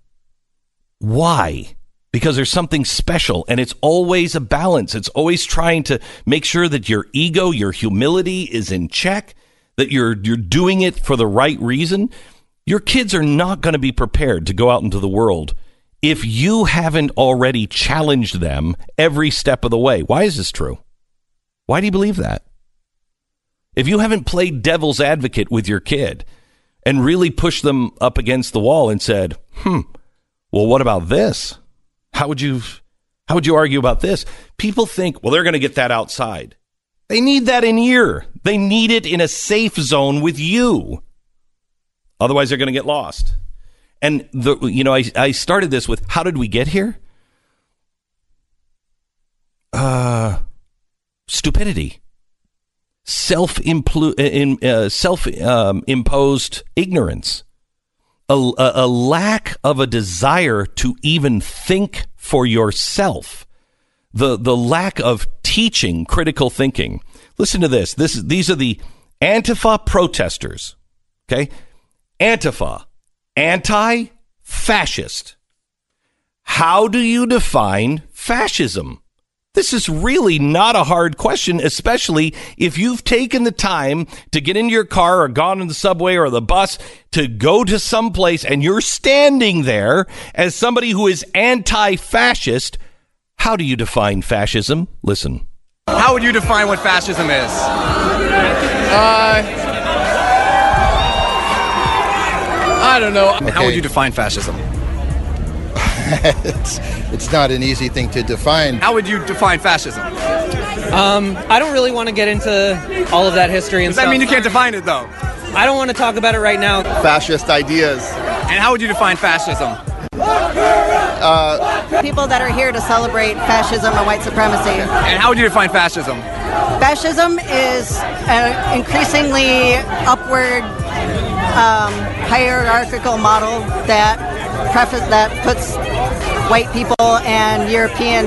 Why? Because there's something special, and it's always a balance. It's always trying to make sure that your ego, your humility is in check, that you're doing it for the right reason. Your kids are not going to be prepared to go out into the world if you haven't already challenged them every step of the way. Why is this true? Why do you believe that? If you haven't played devil's advocate with your kid and really pushed them up against the wall and said, well, what about this? How would you argue about this? People think, well, they're going to get that outside. They need that in here. They need it in a safe zone with you. Otherwise, they're going to get lost. And I started this with, how did we get here? Stupidity. Self-imposed ignorance, a lack of a desire to even think for yourself, the lack of teaching critical thinking. Listen to this. These are the Antifa protesters. Okay, Antifa, anti-fascist. How do you define fascism? This is really not a hard question, especially if you've taken the time to get into your car or gone on the subway or the bus to go to some place and you're standing there as somebody who is anti-fascist. How do you define fascism? Listen. How would you define what fascism is? I don't know. Okay. How would you define fascism? It's not an easy thing to define. How would you define fascism? I don't really want to get into all of that history and stuff. Does that mean you can't define it, though? I don't want to talk about it right now. Fascist ideas. And how would you define fascism? People that are here to celebrate fascism or white supremacy. And how would you define fascism? Fascism is an increasingly upward hierarchical model that puts white people and European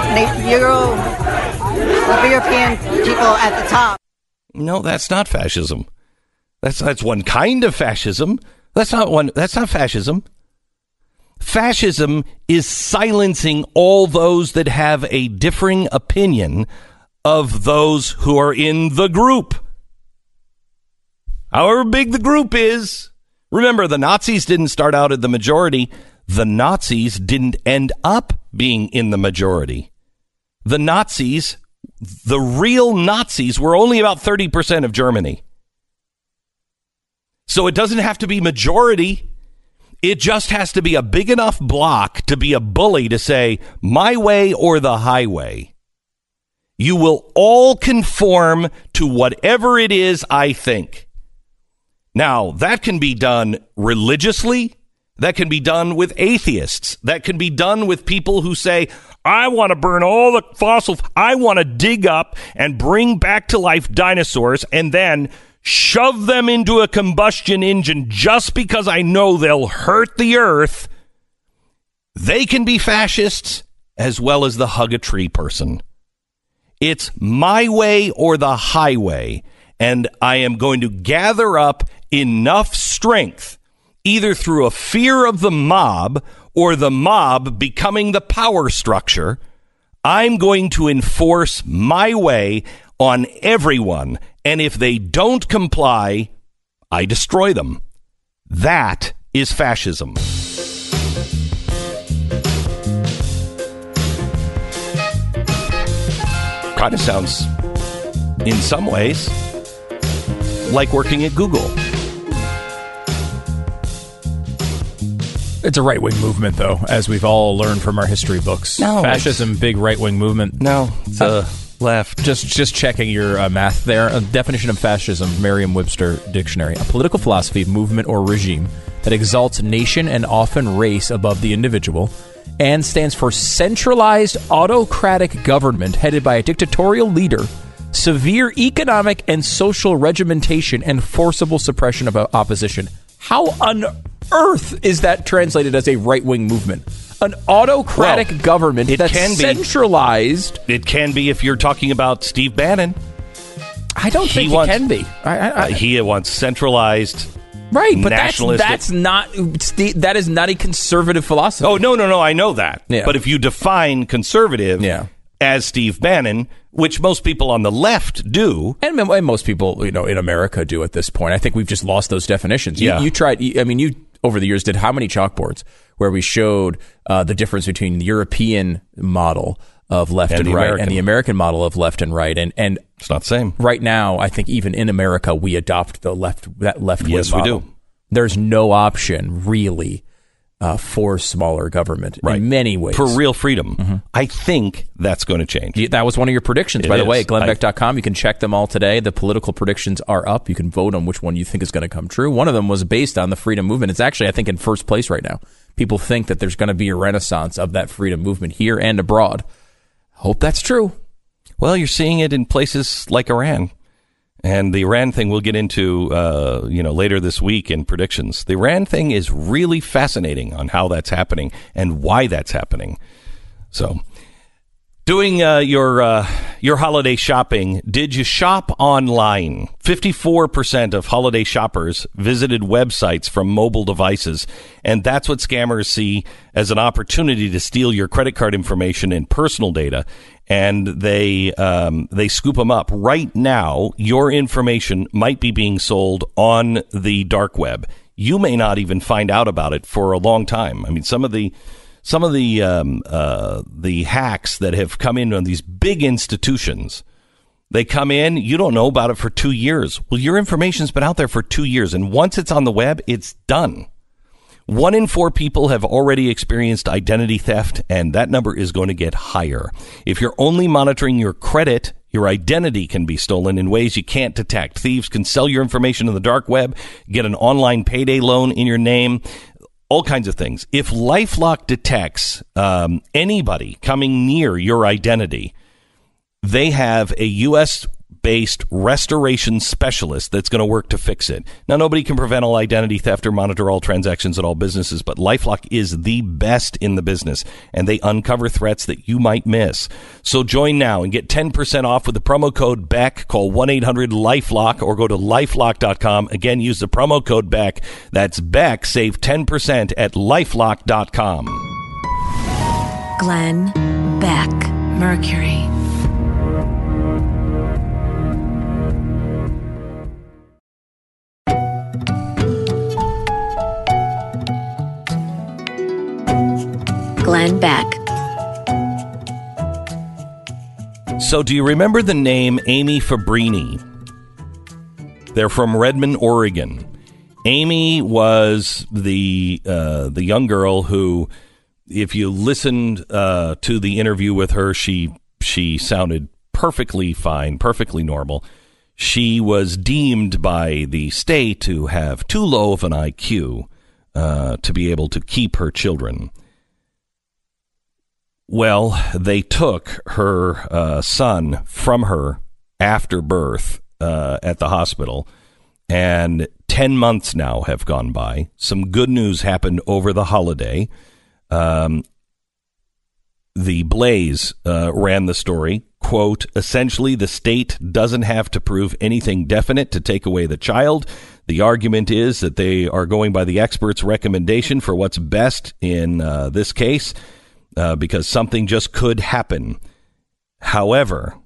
people at the top. No, that's not fascism. That's one kind of fascism. That's not fascism. Fascism is silencing all those that have a differing opinion of those who are in the group. However big the group is. Remember, the Nazis didn't start out at the majority. The Nazis didn't end up being in the majority. The Nazis, the real Nazis, were only about 30% of Germany. So it doesn't have to be majority. It just has to be a big enough block to be a bully to say, my way or the highway. You will all conform to whatever it is I think. Now, that can be done religiously. That can be done with atheists. That can be done with people who say, I want to burn all the fossil. I want to dig up and bring back to life dinosaurs and then shove them into a combustion engine just because I know they'll hurt the earth, they can be fascists as well as the hug-a-tree person. It's my way or the highway, and I am going to gather up enough strength, either through a fear of the mob or the mob becoming the power structure. I'm going to enforce my way on everyone, and if they don't comply, I destroy them. That is fascism. Kind of sounds, in some ways, like working at Google. It's a right-wing movement, though, as we've all learned from our history books. No, fascism, big right-wing movement. No, it's left. Just checking your math there. A definition of fascism, Merriam-Webster Dictionary: a political philosophy, movement, or regime that exalts nation and often race above the individual, and stands for centralized autocratic government headed by a dictatorial leader, severe economic and social regimentation, and forcible suppression of opposition. How on earth is that translated as a right-wing movement? An autocratic government that's centralized. It can be if you're talking about Steve Bannon. I don't think it can be. He wants centralized. Right, but that is not a conservative philosophy. Oh, no, I know that. Yeah. But if you define conservative as Steve Bannon, which most people on the left do. And most people, in America do at this point. I think we've just lost those definitions. You tried, you over the years did how many chalkboards where we showed the difference between the European model of left and right and the American model of left and right. And it's not the same. Right now, I think even in America, we adopt that left-wing model. Yes, we do. There's no option, really, for smaller government in many ways. For real freedom. Mm-hmm. I think that's going to change. That was one of your predictions, by the way, at glennbeck.com. You can check them all today. The political predictions are up. You can vote on which one you think is going to come true. One of them was based on the freedom movement. It's actually, I think, in first place right now. People think that there's going to be a renaissance of that freedom movement here and abroad. Hope that's true. Well, you're seeing it in places like Iran. And the Iran thing we'll get into, later this week in predictions. The Iran thing is really fascinating on how that's happening and why that's happening. So, doing your holiday shopping, did you shop online? 54% of holiday shoppers visited websites from mobile devices, and that's what scammers see as an opportunity to steal your credit card information and personal data. And they scoop them up. Right now, your information might be being sold on the dark web. You may not even find out about it for a long time. I mean, some of the hacks that have come in on these big institutions, they come in, you don't know about it for 2 years. Well, your information's been out there for 2 years, and once it's on the web, it's done. 1 in 4 people have already experienced identity theft, and that number is going to get higher. If you're only monitoring your credit, your identity can be stolen in ways you can't detect. Thieves can sell your information on the dark web, get an online payday loan in your name, all kinds of things. If LifeLock detects anybody coming near your identity, they have a U.S.-based restoration specialist that's going to work to fix it. Now, nobody can prevent all identity theft or monitor all transactions at all businesses, but LifeLock is the best in the business, and they uncover threats that you might miss. So join now and get 10% off with the promo code BECK. Call 1-800-LifeLock or go to lifelock.com. Again, use the promo code BECK. That's BECK. Save 10% at lifelock.com. Glenn Beck, Mercury. Glenn Beck. So do you remember the name Amy Fabrini? They're from Redmond, Oregon. Amy was the young girl who, if you listened to the interview with her, she sounded perfectly fine, perfectly normal. She was deemed by the state to have too low of an IQ to be able to keep her children. Well, they took her son from her after birth at the hospital, And 10 months now have gone by. Some good news happened over the holiday. The Blaze ran the story, quote, essentially the state doesn't have to prove anything definite to take away the child. The argument is that they are going by the experts' recommendation for what's best in this case because something just could happen. However,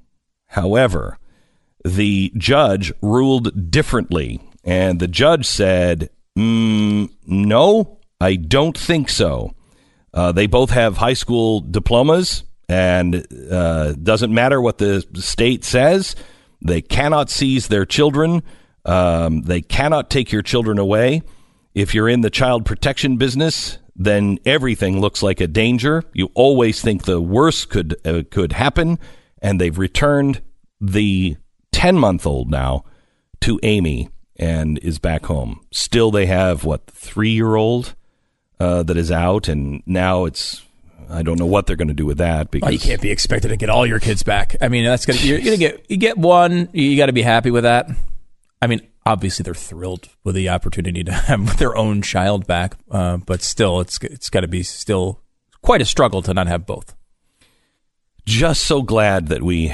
the judge ruled differently, and the judge said, no, I don't think so. They both have high school diplomas, and doesn't matter what the state says. They cannot seize their children. They cannot take your children away. If you're in the child protection business, then everything looks like a danger. You always think the worst could happen, and they've returned the 10-month-old now to Amy and is back home. Still, they have, 3-year-old that is out, and now I don't know what they're going to do with that. Because you can't be expected to get all your kids back. I mean, you're going to get one. You got to be happy with that. I mean, obviously they're thrilled with the opportunity to have their own child back, but still, it's got to be still quite a struggle to not have both. Just so glad that we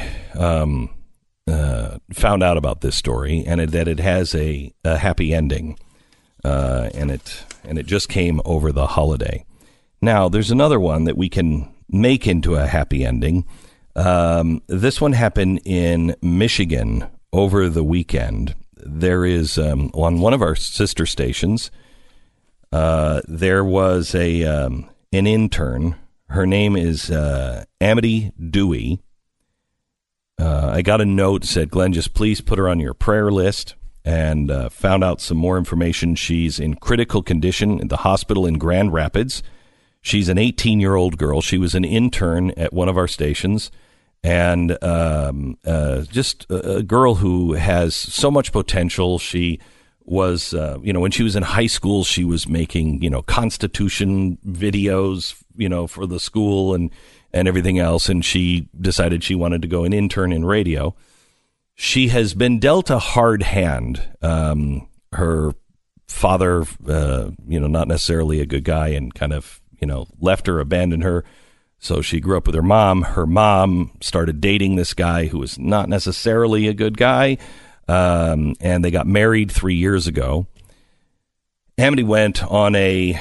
found out about this story and that it has a happy ending, and it just came over the holiday. Now, there's another one that we can make into a happy ending. This one happened in Michigan over the weekend. There is, on one of our sister stations, there was an intern. Her name is Amity Dewey. I got a note, said, Glenn, just please put her on your prayer list, and found out some more information. She's in critical condition in the hospital in Grand Rapids. She's an 18-year-old girl. She was an intern at one of our stations, and just a girl who has so much potential. She was, when she was in high school, she was making, Constitution videos, for the school and everything else, and she decided she wanted to go and intern in radio. She has been dealt a hard hand. Her father, not necessarily a good guy, and kind of, left her, abandoned her. So she grew up with her mom. Her mom started dating this guy who was not necessarily a good guy, and they got married 3 years ago. Amity went on a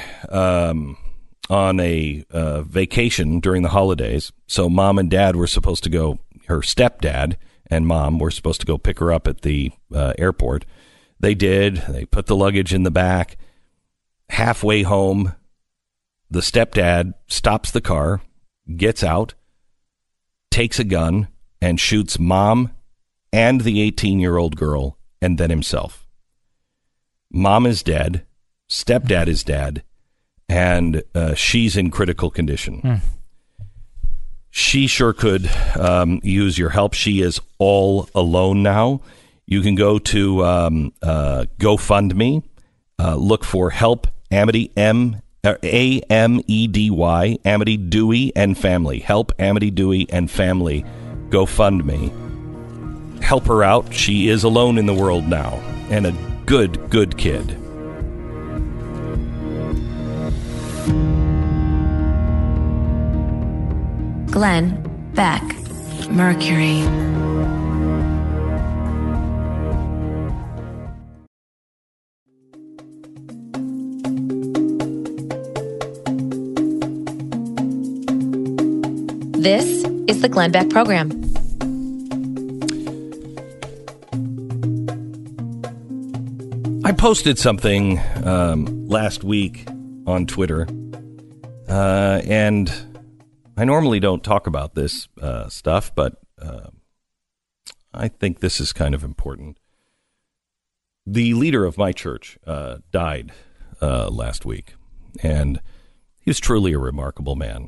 vacation during the holidays. So mom and dad were supposed to go. Her stepdad and mom were supposed to go pick her up at the airport. They did. They put the luggage in the back. Halfway home, the stepdad stops the car, gets out, takes a gun, and shoots mom and the 18-year-old girl, and then himself. Mom is dead. Stepdad is dead. And she's in critical condition. She sure could use your help. She is all alone now. You can go to GoFundMe, look for Help Amity, AMEDY, Amity Dewey and Family. Help Amity Dewey and Family. GoFundMe. Help her out. She is alone in the world now, and a good kid. Glenn Beck, Mercury. This is the Glenn Beck Program. I posted something last week on Twitter, and I normally don't talk about this stuff, but I think this is kind of important. The leader of my church died last week, and he was truly a remarkable man.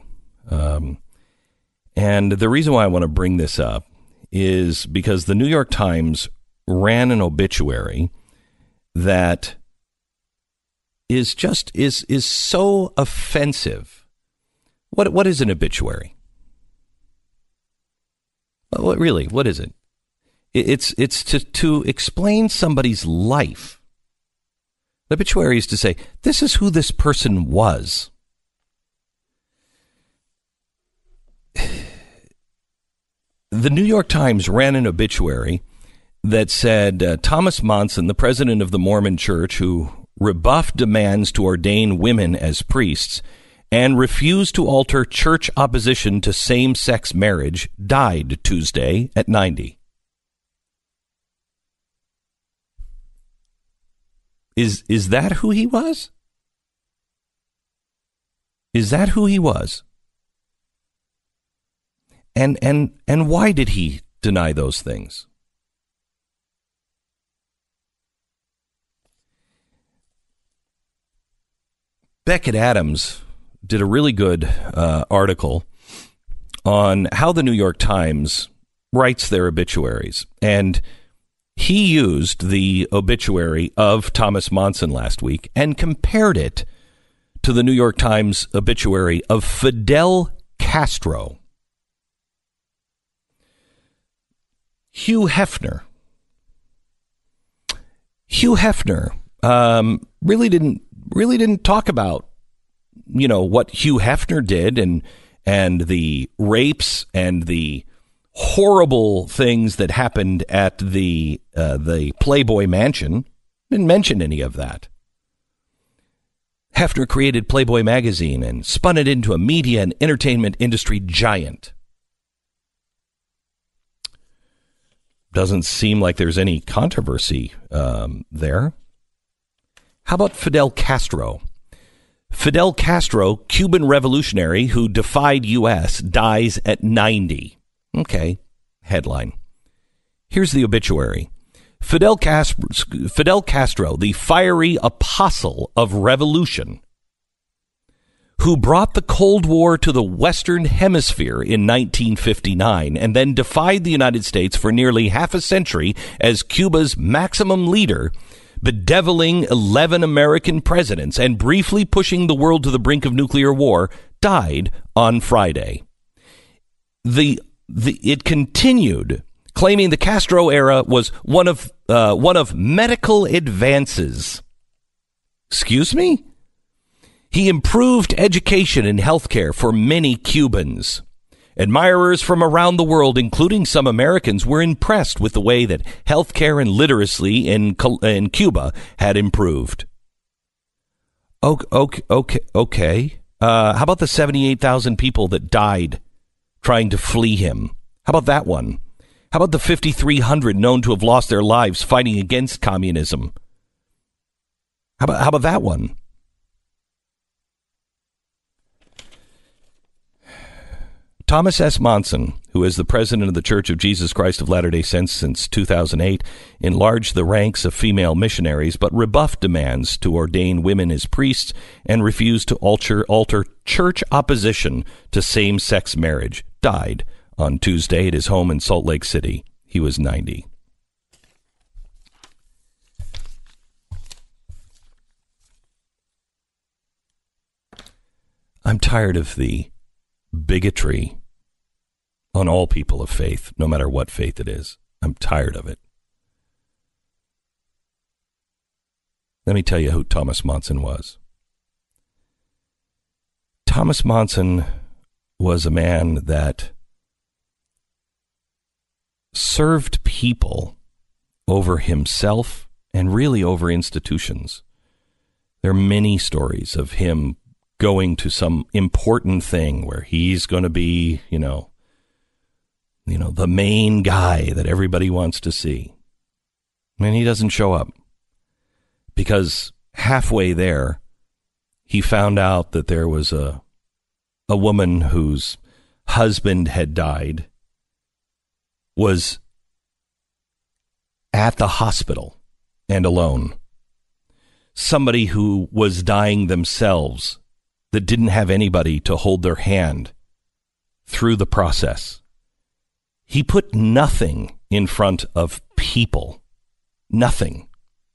And the reason why I want to bring this up is because the New York Times ran an obituary that is so offensive. What is an obituary? What is it? It's to explain somebody's life. The obituary is to say, this is who this person was. The New York Times ran an obituary that said Thomas Monson, the president of the Mormon Church, who rebuffed demands to ordain women as priests and refused to alter church opposition to same-sex marriage, died Tuesday at 90. Is that who he was? Is that who he was? And why did he deny those things? Beckett Adams did a really good article on how the New York Times writes their obituaries. And he used the obituary of Thomas Monson last week and compared it to the New York Times obituary of Fidel Castro. Hugh Hefner really didn't talk about, what Hugh Hefner did and the rapes and the horrible things that happened at the Playboy Mansion. Didn't mention any of that. Hefner created Playboy magazine and spun it into a media and entertainment industry giant. Doesn't seem like there's any controversy there. How about Fidel Castro? Fidel Castro, Cuban revolutionary who defied U.S., dies at 90. Okay, headline. Here's the obituary. Fidel Castro, the fiery apostle of revolution, who brought the Cold War to the Western Hemisphere in 1959 and then defied the United States for nearly half a century as Cuba's maximum leader, bedeviling 11 American presidents and briefly pushing the world to the brink of nuclear war, died on Friday. It continued, claiming the Castro era was one of medical advances. Excuse me? He improved education and healthcare for many Cubans. Admirers from around the world, including some Americans, were impressed with the way that healthcare and literacy in Cuba had improved. Okay. How about the 78,000 people that died trying to flee him? How about that one? How about the 5,300 known to have lost their lives fighting against communism? How about that one? Thomas S. Monson, who is the president of the Church of Jesus Christ of Latter-day Saints since 2008, enlarged the ranks of female missionaries, but rebuffed demands to ordain women as priests and refused to alter church opposition to same-sex marriage, died on Tuesday at his home in Salt Lake City. He was 90. I'm tired of the bigotry on all people of faith, no matter what faith it is. I'm tired of it. Let me tell you who Thomas Monson was. Thomas Monson was a man that served people over himself and really over institutions. There are many stories of him going to some important thing where he's going to be, the main guy that everybody wants to see. And he doesn't show up because halfway there, he found out that there was a woman whose husband had died, was at the hospital and alone. Somebody who was dying themselves that didn't have anybody to hold their hand through the process. He put nothing in front of people. Nothing.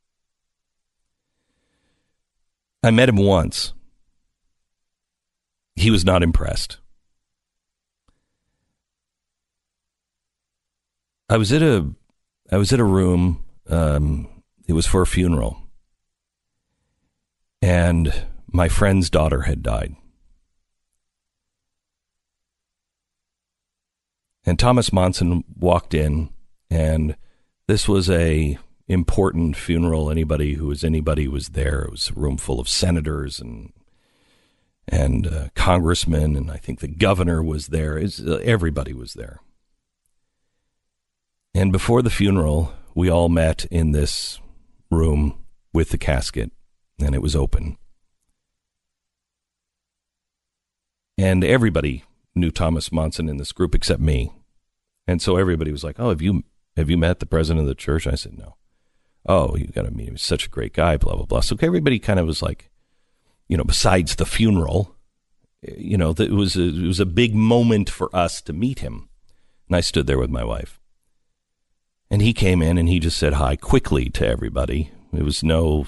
I met him once. He was not impressed. I was at a I was in a room. It was for a funeral. And my friend's daughter had died. And Thomas Monson walked in, and this was a important funeral. Anybody who was there. It was a room full of senators and congressmen, and I think the governor was there. Everybody was there. And before the funeral, we all met in this room with the casket, and it was open. And everybody knew Thomas Monson in this group except me. And so everybody was like, "Oh, have you met the president of the church?" I said, "No." "Oh, you got to meet him. He's such a great guy, blah, blah, blah." So everybody kind of was like, besides the funeral, it was a big moment for us to meet him. And I stood there with my wife. And he came in and he just said hi quickly to everybody. It was no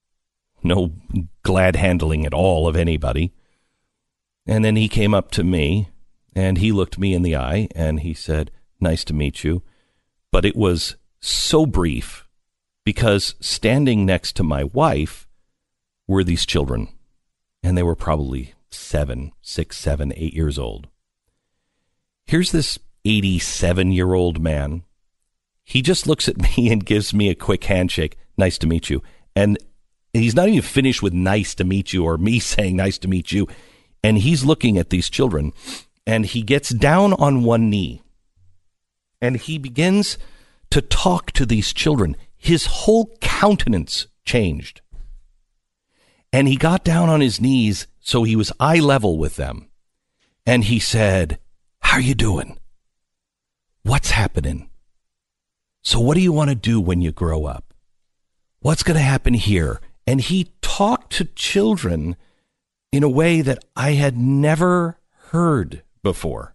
glad handling at all of anybody. And then he came up to me and he looked me in the eye and he said, "Nice to meet you." But it was so brief because standing next to my wife were these children. And they were probably 6, 7, 8 years old. Here's this 87-year-old man. He just looks at me and gives me a quick handshake. "Nice to meet you." And he's not even finished with "nice to meet you" or me saying "nice to meet you." And he's looking at these children and he gets down on one knee and he begins to talk to these children. His whole countenance changed. And he got down on his knees so he was eye level with them. And he said, "How are you doing? What's happening? So what do you want to do when you grow up? What's going to happen here?" And he talked to children in a way that I had never heard before.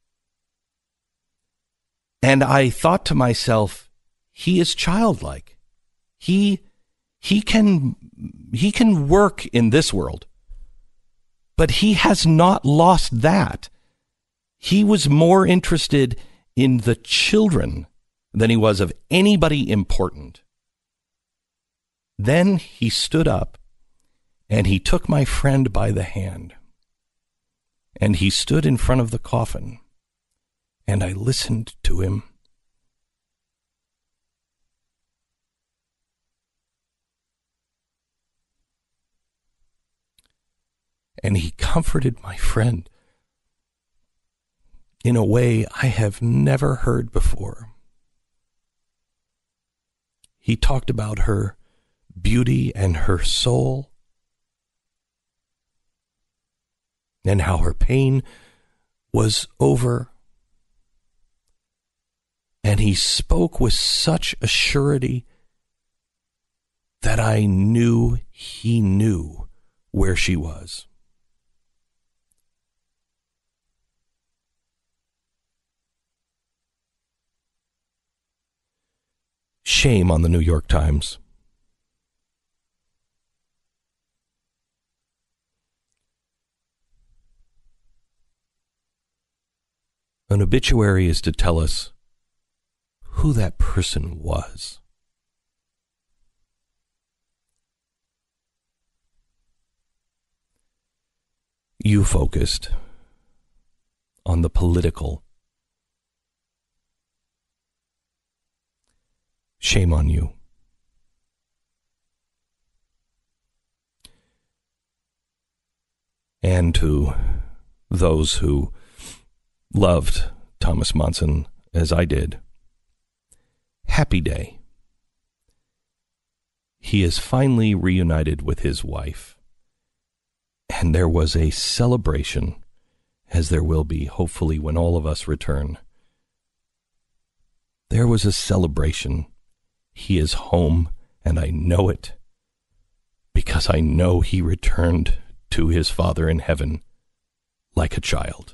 And I thought to myself, he is childlike. He can work in this world, but he has not lost that. He was more interested in the children than he was of anybody important. Then he stood up and he took my friend by the hand and he stood in front of the coffin and I listened to him. And he comforted my friend in a way I have never heard before. He talked about her beauty and her soul and how her pain was over. And he spoke with such a surety that I knew he knew where she was. Shame on the New York Times. An obituary is to tell us who that person was. You focused on the political. Shame on you. And to those who loved Thomas Monson as I did, happy day. He is finally reunited with his wife. And there was a celebration, as there will be, hopefully, when all of us return. There was a celebration. He is home, and I know it, because I know he returned to his Father in heaven like a child.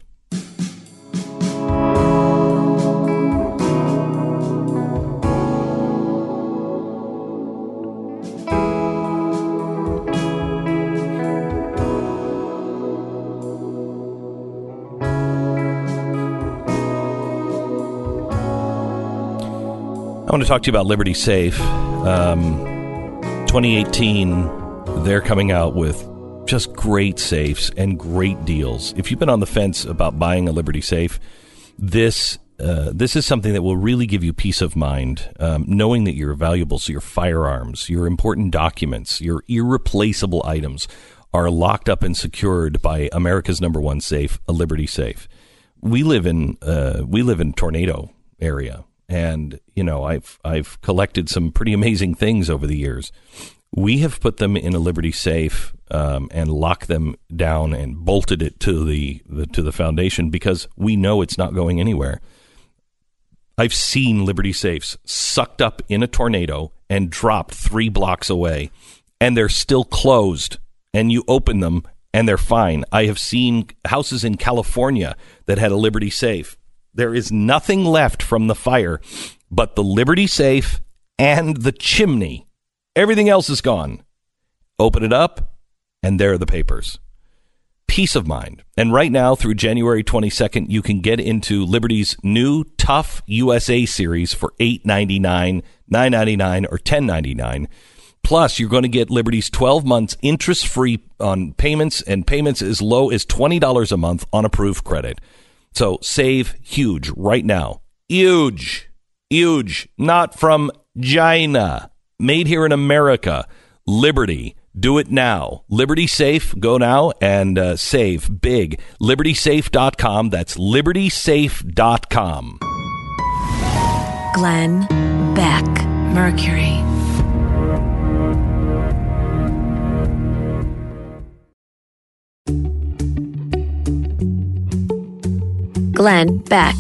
want to talk to you about Liberty Safe. 2018, they're coming out with just great safes and great deals. If you've been on the fence about buying a Liberty Safe, this is something that will really give you peace of mind, knowing that your valuables, your firearms, your important documents, your irreplaceable items are locked up and secured by America's #1 safe, a Liberty Safe. We live in Tornado area, and I've collected some pretty amazing things over the years. We have put them in a Liberty Safe and locked them down and bolted it to the foundation because we know it's not going anywhere. I've seen Liberty Safes sucked up in a tornado and dropped 3 blocks away, and they're still closed. And you open them, and they're fine. I have seen houses in California that had a Liberty Safe. There is nothing left from the fire but the Liberty Safe and the chimney. Everything else is gone. Open it up, and there are the papers. Peace of mind. And right now, through January 22nd, you can get into Liberty's new Tough USA series for $8.99, $9.99, or $10.99. Plus, you're going to get Liberty's 12 months interest-free on payments, and payments as low as $20 a month on approved credit. So save huge right now. Huge. Not from China. Made here in America. Liberty. Do it now. Liberty Safe. Go now and save big. LibertySafe.com. That's LibertySafe.com. Glenn Beck, Mercury. Glenn Beck.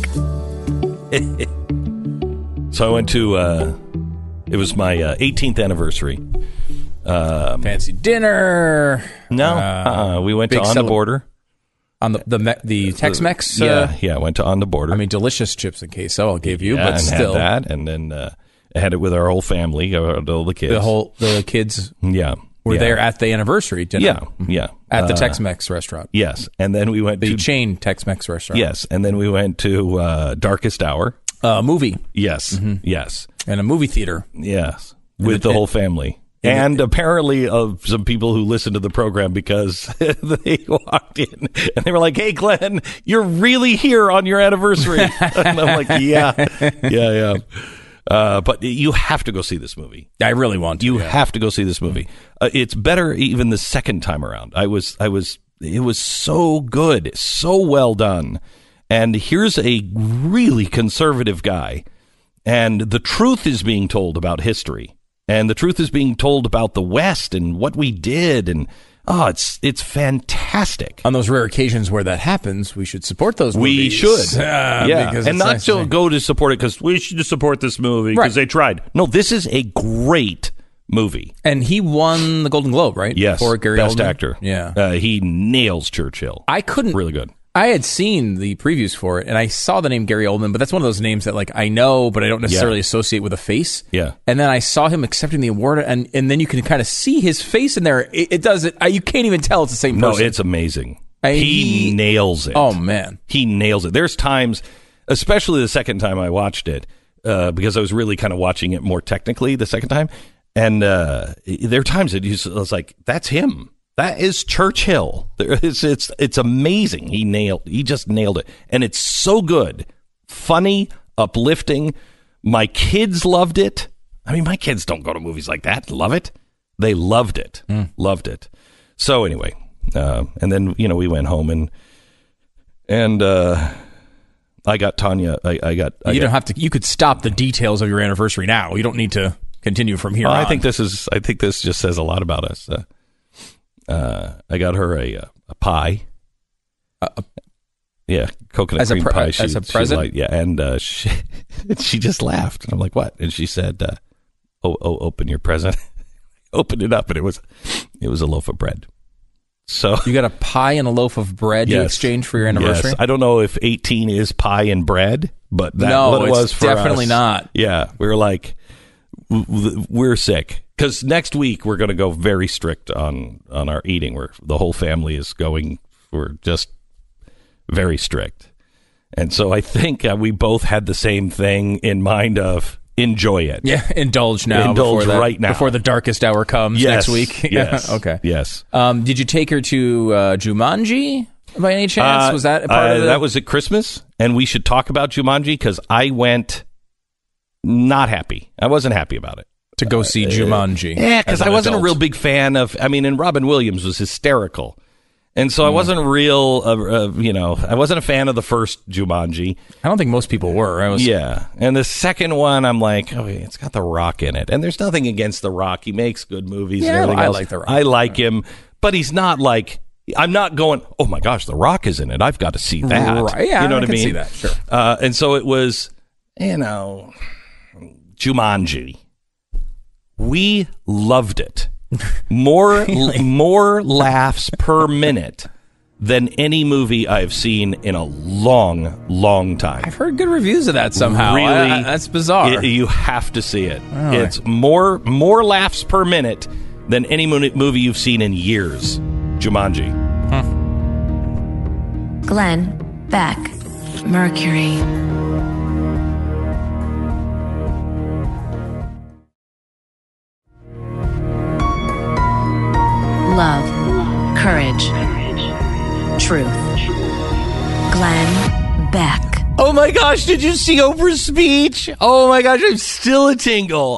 So I went to, it was my 18th anniversary. Fancy dinner. No, we went to On the Border. On the Tex-Mex? Yeah, went to On the Border. I mean, delicious chips and queso I'll give you, but and still. Had that, and then I had it with our whole family, all the kids. The kids were there at the anniversary dinner. Yeah. At the Tex-Mex restaurant. Yes, and then we went to... The chain Tex-Mex restaurant. Yes, and then we went to Darkest Hour. Movie. Yes, yes. And a movie theater. Yes, with the whole family. And apparently some people who listened to the program because they walked in and they were like, "Hey, Glenn, you're really here on your anniversary." And I'm like, yeah. But you have to go see this movie. I really want to. You have to go see this movie. It's better even the second time around. It was so good, so well done. And here's a really conservative guy, and the truth is being told about history. And the truth is being told about the West and what we did. And, it's fantastic. On those rare occasions where that happens, we should support those movies. We should. And not to go to support it because we should support this movie because they tried. No, this is a great movie. And he won the Golden Globe, right? Yes. For Gary Best Oldman. Actor. Yeah. He nails Churchill. Really good. I had seen the previews for it, and I saw the name Gary Oldman, but that's one of those names that, I know, but I don't necessarily associate with a face. Yeah. And then I saw him accepting the award, and then you can kind of see his face in there. It does it. You can't even tell it's the same person. No, it's amazing. He nails it. Oh, man. He nails it. There's times, especially the second time I watched it, because I was really kind of watching it more technically the second time, and there are times that I was like, that's him. That is Churchill. It's amazing. He just nailed it. And it's so good. Funny, uplifting. My kids loved it. I mean, my kids don't go to movies like that. Love it. They loved it. Loved it. So anyway, and then, we went home and I got Tanya. Don't have to. You could stop the details of your anniversary now. You don't need to continue from here on. I think this just says a lot about us. I got her a pie. Coconut cream pie. As a present? And she just laughed. And I'm like, what? And she said, open your present. Opened it up, and it was a loaf of bread. So you got a pie and a loaf of bread you exchanged for your anniversary? Yes. I don't know if 18 is pie and bread, but that's what it was for us. Definitely not. Yeah, we were like, we're sick. Because next week we're going to go very strict on our eating. Where the whole family is going. We're just very strict, and so I think we both had the same thing in mind of enjoy it. Yeah, indulge now. Indulge right now. Before the darkest hour comes next week. Yes. Okay. Yes. Did you take her to Jumanji by any chance? Was that a part of it? That was at Christmas, and we should talk about Jumanji because I went not happy. I wasn't happy about it. To go see Jumanji. Yeah, because I wasn't a real big fan of, and Robin Williams was hysterical. And so I wasn't I wasn't a fan of the first Jumanji. I don't think most people were. Yeah. And the second one, I'm like, oh, it's got The Rock in it. And there's nothing against The Rock. He makes good movies and everything else. I like The Rock. I like him, but he's not like, I'm not going, oh my gosh, The Rock is in it. I've got to see that. Right. Yeah, you know what I mean? see that, sure. And so it was, Jumanji. We loved it. More laughs per minute than any movie I've seen in a long, long time. I've heard good reviews of that somehow. Really, that's bizarre. You have to see it. Oh, it's more laughs per minute than any movie you've seen in years. Jumanji. Glenn Beck, Mercury. Love, courage, truth. Glenn Beck. Oh my gosh, did you see Oprah's speech? Oh my gosh, I'm still a tingle.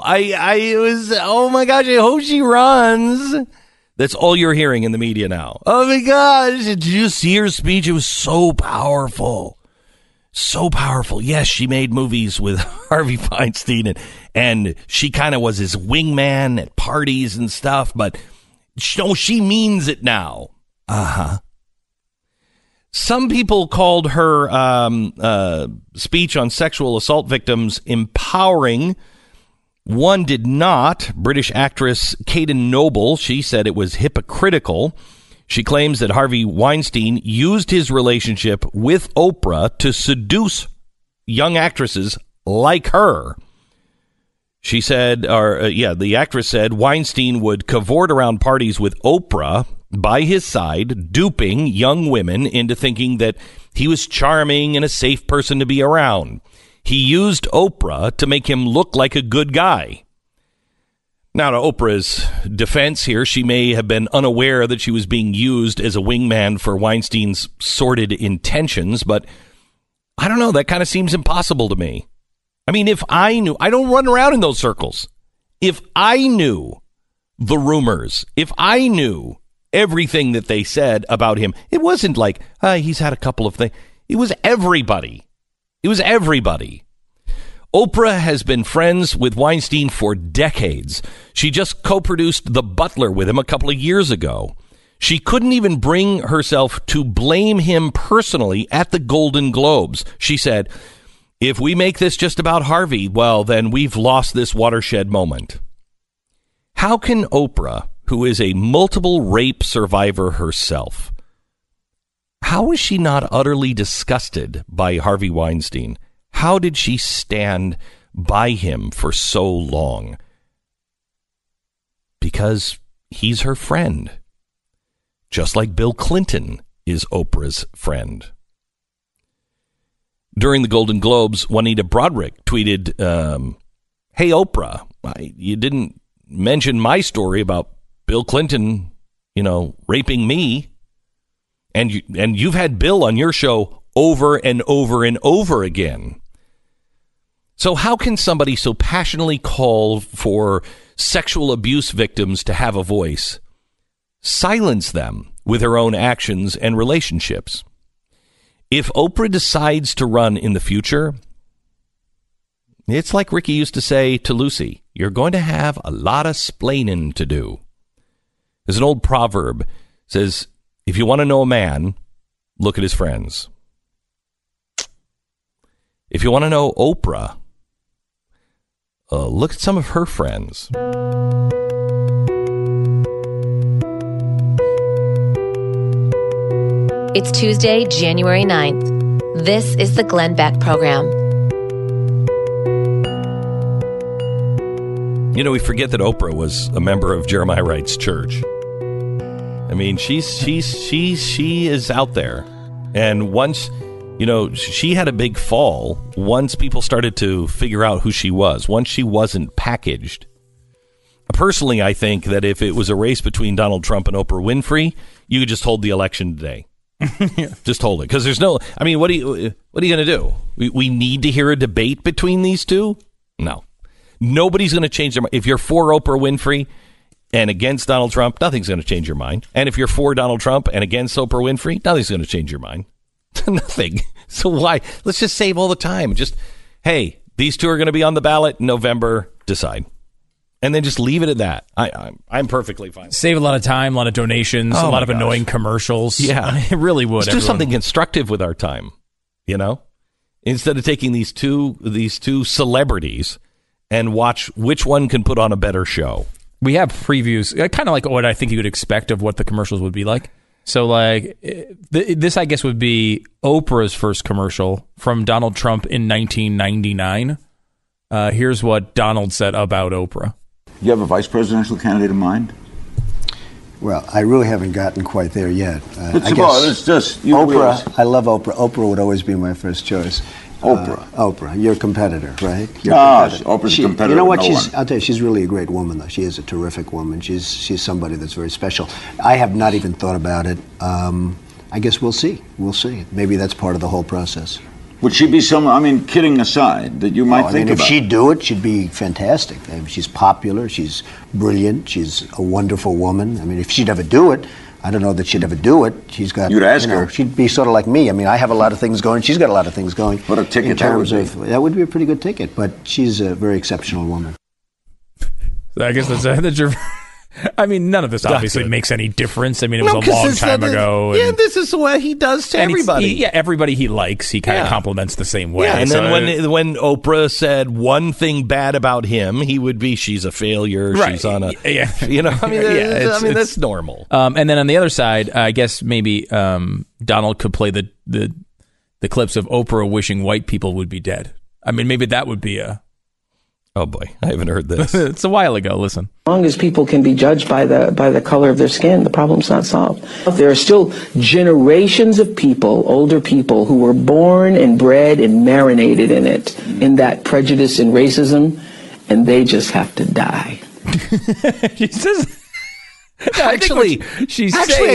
Oh my gosh, I hope she runs. That's all you're hearing in the media now. Oh my gosh, did you see her speech? It was so powerful. So powerful. Yes, she made movies with Harvey Weinstein and she kind of was his wingman at parties and stuff, but she means it now. Uh-huh. Some people called her speech on sexual assault victims empowering. One did not. British actress Caden Noble, she said it was hypocritical. She claims that Harvey Weinstein used his relationship with Oprah to seduce young actresses like her. She said, the actress said Weinstein would cavort around parties with Oprah by his side, duping young women into thinking that he was charming and a safe person to be around. He used Oprah to make him look like a good guy. Now, to Oprah's defense here, she may have been unaware that she was being used as a wingman for Weinstein's sordid intentions, but I don't know, that kind of seems impossible to me. I mean, if I knew, I don't run around in those circles. If I knew the rumors, if I knew everything that they said about him, it wasn't like, he's had a couple of things. It was everybody. It was everybody. Oprah has been friends with Weinstein for decades. She just co-produced The Butler with him a couple of years ago. She couldn't even bring herself to blame him personally at the Golden Globes. She said, if we make this just about Harvey, well, then we've lost this watershed moment. How can Oprah, who is a multiple rape survivor herself, how is she not utterly disgusted by Harvey Weinstein? How did she stand by him for so long? Because he's her friend. Just like Bill Clinton is Oprah's friend. During the Golden Globes, Juanita Broderick tweeted, hey, Oprah, you didn't mention my story about Bill Clinton, raping me. And you've had Bill on your show over and over and over again. So how can somebody so passionately call for sexual abuse victims to have a voice silence them with her own actions and relationships? If Oprah decides to run in the future, it's like Ricky used to say to Lucy, you're going to have a lot of splaining to do. There's an old proverb that says, if you want to know a man, look at his friends. If you want to know Oprah, look at some of her friends. It's Tuesday, January 9th. This is the Glenn Beck Program. We forget that Oprah was a member of Jeremiah Wright's church. I mean, she is out there. And once You know, she had a big fall once people started to figure out who she was, once she wasn't packaged. Personally, I think that if it was a race between Donald Trump and Oprah Winfrey, you could just hold the election today. Just hold it. Because there's no, I mean, what are you going to do? We need to hear a debate between these two? No. Nobody's going to change their mind. If you're for Oprah Winfrey and against Donald Trump, nothing's going to change your mind. And if you're for Donald Trump and against Oprah Winfrey, nothing's going to change your mind. Nothing. So why? Let's just save all the time. Just, hey, these two are going to be on the ballot in November. Decide. And then just leave it at that. I'm perfectly fine. Save a lot of time, a lot of donations, a lot of annoying commercials. Yeah. It really would. Let's do something constructive with our time, you know? Instead of taking these two celebrities and watch which one can put on a better show. We have previews, kind of like what I think you would expect of what the commercials would be like. So, like, this, I guess, would be Oprah's first commercial from Donald Trump in 1999. Here's what Donald said about Oprah. You have a vice presidential candidate in mind? Well, I really haven't gotten quite there yet. It's just Oprah. I love Oprah. Oprah would always be my first choice. Oprah, your competitor, right? Oprah's a competitor. You know what? No I'll tell you, she's really a great woman, though. She is a terrific woman. She's somebody that's very special. I have not even thought about it. I guess we'll see. We'll see. Maybe that's part of the whole process. Would she be someone, I mean, kidding aside, that you might think about? If she'd do it, she'd be fantastic. I mean, she's popular. She's brilliant. She's a wonderful woman. I mean, if she'd ever do it, I don't know that she'd ever do it. She's got. You'd ask her. She'd be sort of like me. I mean, I have a lot of things going. She's got a lot of things going. What a ticket in terms that would be a pretty good ticket. But she's a very exceptional woman. I guess that's your. I mean, none of this obviously makes any difference. I mean, it was a long time ago. Yeah, this is what he does to everybody. Everybody he likes, he kind of compliments the same way. Yeah, and then when Oprah said one thing bad about him, he would be, she's a failure. Right. She's on a, you know, I mean, that's normal. And then on the other side, I guess maybe Donald could play the clips of Oprah wishing white people would be dead. I mean, maybe that would be a. Oh boy, I haven't heard this. It's a while ago. Listen. As long as people can be judged by the color of their skin, the problem's not solved. There are still generations of people, older people, who were born and bred and marinated in it, in that prejudice and racism, and they just have to die. She says. I think she's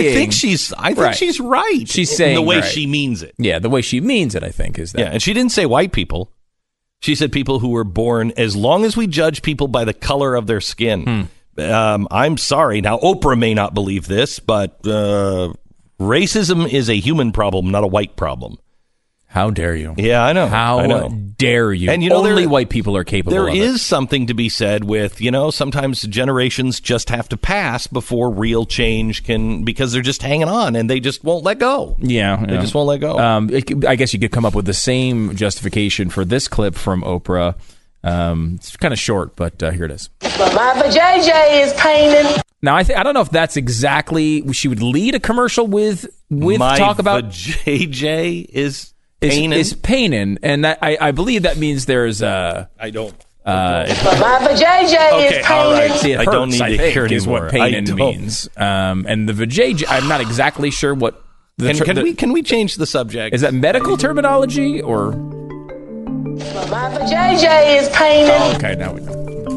right. She's saying the way right. she means it. Yeah, the way she means it, I think, is that. Yeah, and she didn't say white people. She said people who were born, as long as we judge people by the color of their skin. I'm sorry. Now, Oprah may not believe this, but racism is a human problem, not a white problem. How dare you? Yeah, I know. How dare you? And you know, only white people are capable of it. There is something to be said with, you know, sometimes generations just have to pass before real change can, because they're just hanging on and they just won't let go. Yeah. They just won't let go. I guess you could come up with the same justification for this clip from Oprah. It's kind of short, but here it is. My vajayjay is painting. Now, I don't know if that's exactly, she would lead a commercial with my talk about. vajayjay is painin', and that, I believe that means there's I don't. My vajayjay is painin'. All right. See, it hurts, I don't need to hear is anymore. what painin' means. And the vajayjay, I'm not exactly sure what. Can we change the subject? Is that medical terminology or? My vajayjay is painin'. Oh, okay, now we know.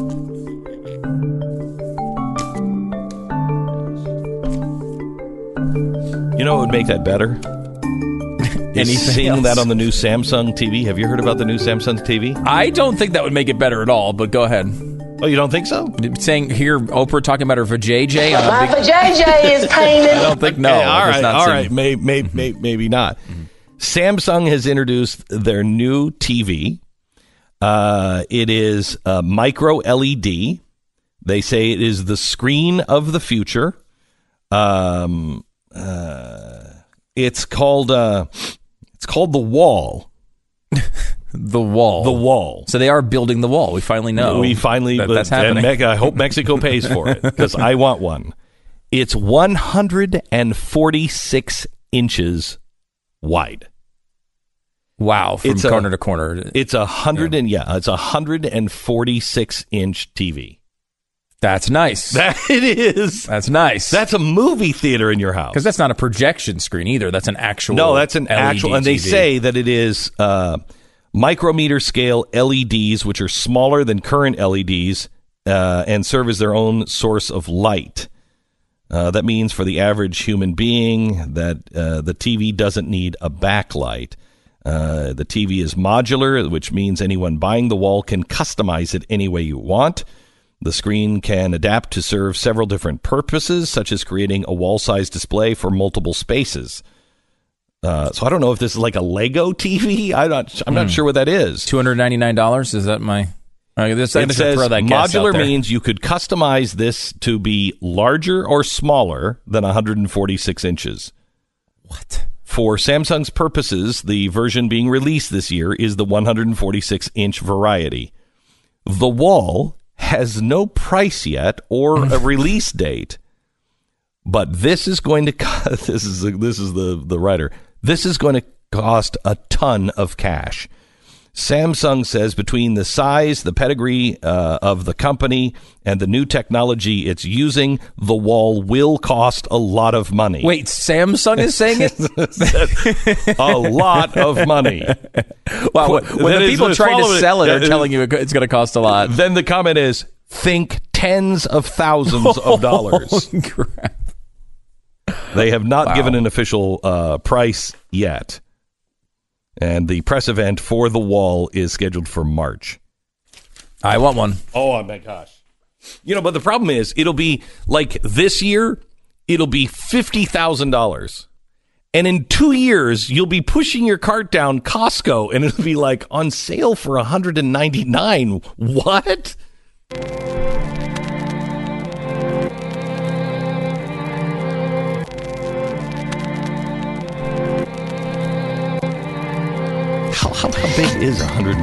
You know what would make that better? Seeing that on the new Samsung TV. Have you heard about the new Samsung TV? I don't think that would make it better at all, but go ahead. Oh, you don't think so? Saying here, Oprah talking about her vajayjay. My vajayjay is painin'. I don't think, no. Okay, all right. Maybe not. Samsung has introduced their new TV. It is micro LED. They say it is the screen of the future. It's called the Wall. The Wall. So they are building the wall. We finally know. That's happening. I hope Mexico pays for it because I want one. It's 146 inches wide. Wow, from corner to corner. It's 146 inch TV. That's nice. That it is. That's nice. That's a movie theater in your house. Because that's not a projection screen either. That's an actual No, that's an LED actual. And they TV. say that it is micrometer scale LEDs, which are smaller than current LEDs and serve as their own source of light. That means for the average human being that the TV doesn't need a backlight. The TV is modular, which means anyone buying the wall can customize it any way you want. The screen can adapt to serve several different purposes, such as creating a wall-sized display for multiple spaces. So I don't know if this is like a Lego TV. I'm not sure what that is. $299? Is that my... It says modular means you could customize this to be larger or smaller than 146 inches. What? For Samsung's purposes, the version being released this year is the 146-inch variety. The wall has no price yet or a release date, but this is going to this is the writer. This is going to cost a ton of cash. Samsung says between the size, the pedigree of the company, and the new technology it's using, the wall will cost a lot of money. Wait, Samsung is saying it? A lot of money. Wow, when the people trying to sell it are telling you it's going to cost a lot. Then the comment is, think tens of thousands of dollars. Oh, crap. They have not given an official price yet. And the press event for the wall is scheduled for March. I want one. Oh, my gosh. But the problem is, it'll be like this year, it'll be $50,000. And in 2 years, you'll be pushing your cart down Costco, and it'll be like on sale for $199. What? How big is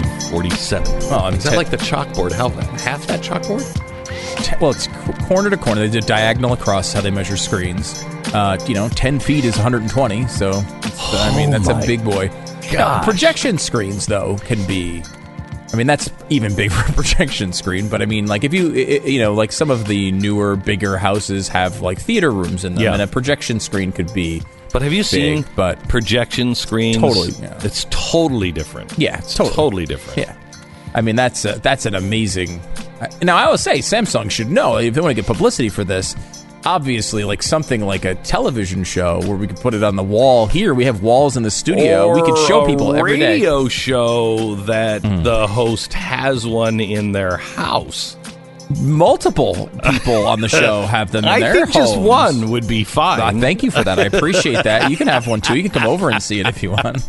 147? Well, is that like the chalkboard? Half that chalkboard? Well, it's corner to corner. They did diagonal across how they measure screens. 10 feet is 120, so that's a big boy. Projection screens, though, can be... that's even big for a projection screen, but like if you, like some of the newer, bigger houses have like theater rooms in them, and a projection screen could be... But have you seen projection screens? Totally. Yeah. It's totally different. Yeah, it's totally different. Yeah. That's an amazing... Now, I will say, Samsung should know, if they want to get publicity for this, obviously, like something like a television show where we could put it on the wall. Here, we have walls in the studio. Or we could show people every day. A radio show that the host has one in their house. Multiple people on the show have them in their homes. I think just one would be fine. Thank you for that. I appreciate that. You can have one, too. You can come over and see it if you want.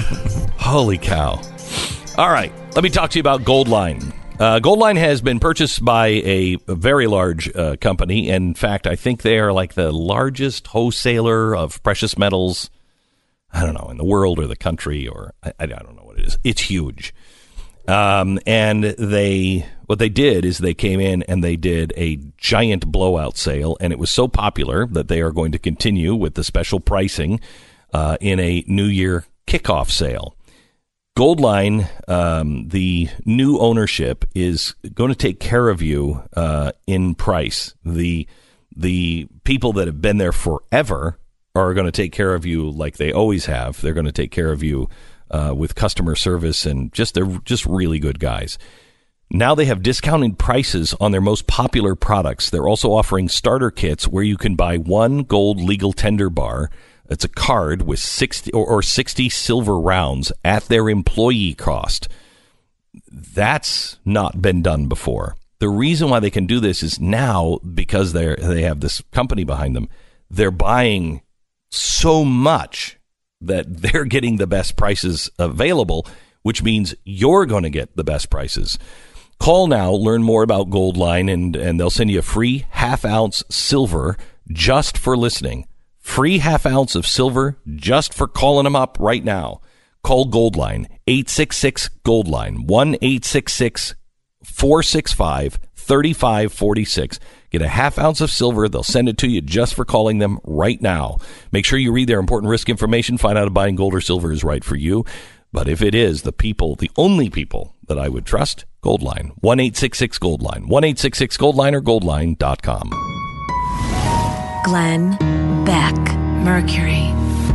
Holy cow. All right. Let me talk to you about Goldline. Goldline has been purchased by a very large company. In fact, I think they are like the largest wholesaler of precious metals, I don't know, in the world or the country, or I don't know what it is. It's huge. And what they did is they came in and they did a giant blowout sale, and it was so popular that they are going to continue with the special pricing in a New Year kickoff sale. Goldline, the new ownership is going to take care of you in price. The people that have been there forever are going to take care of you like they always have. They're going to take care of you with customer service, and they're just really good guys. Now they have discounted prices on their most popular products. They're also offering starter kits where you can buy one gold legal tender bar. It's a card with 60 silver rounds at their employee cost. That's not been done before. The reason why they can do this is now because they have this company behind them. They're buying so much that they're getting the best prices available, which means you're going to get the best prices. Call now, learn more about Goldline, and they'll send you a free half-ounce silver just for listening. Free half-ounce of silver just for calling them up right now. Call Goldline, 866-GOLDLINE, 1-866-465-3546. Get a half-ounce of silver. They'll send it to you just for calling them right now. Make sure you read their important risk information. Find out if buying gold or silver is right for you. But if it is, the only people that I would trust Goldline. 1-866-GOLDLINE. 1-866-GOLDLINE or goldline.com. Glenn Beck, Mercury.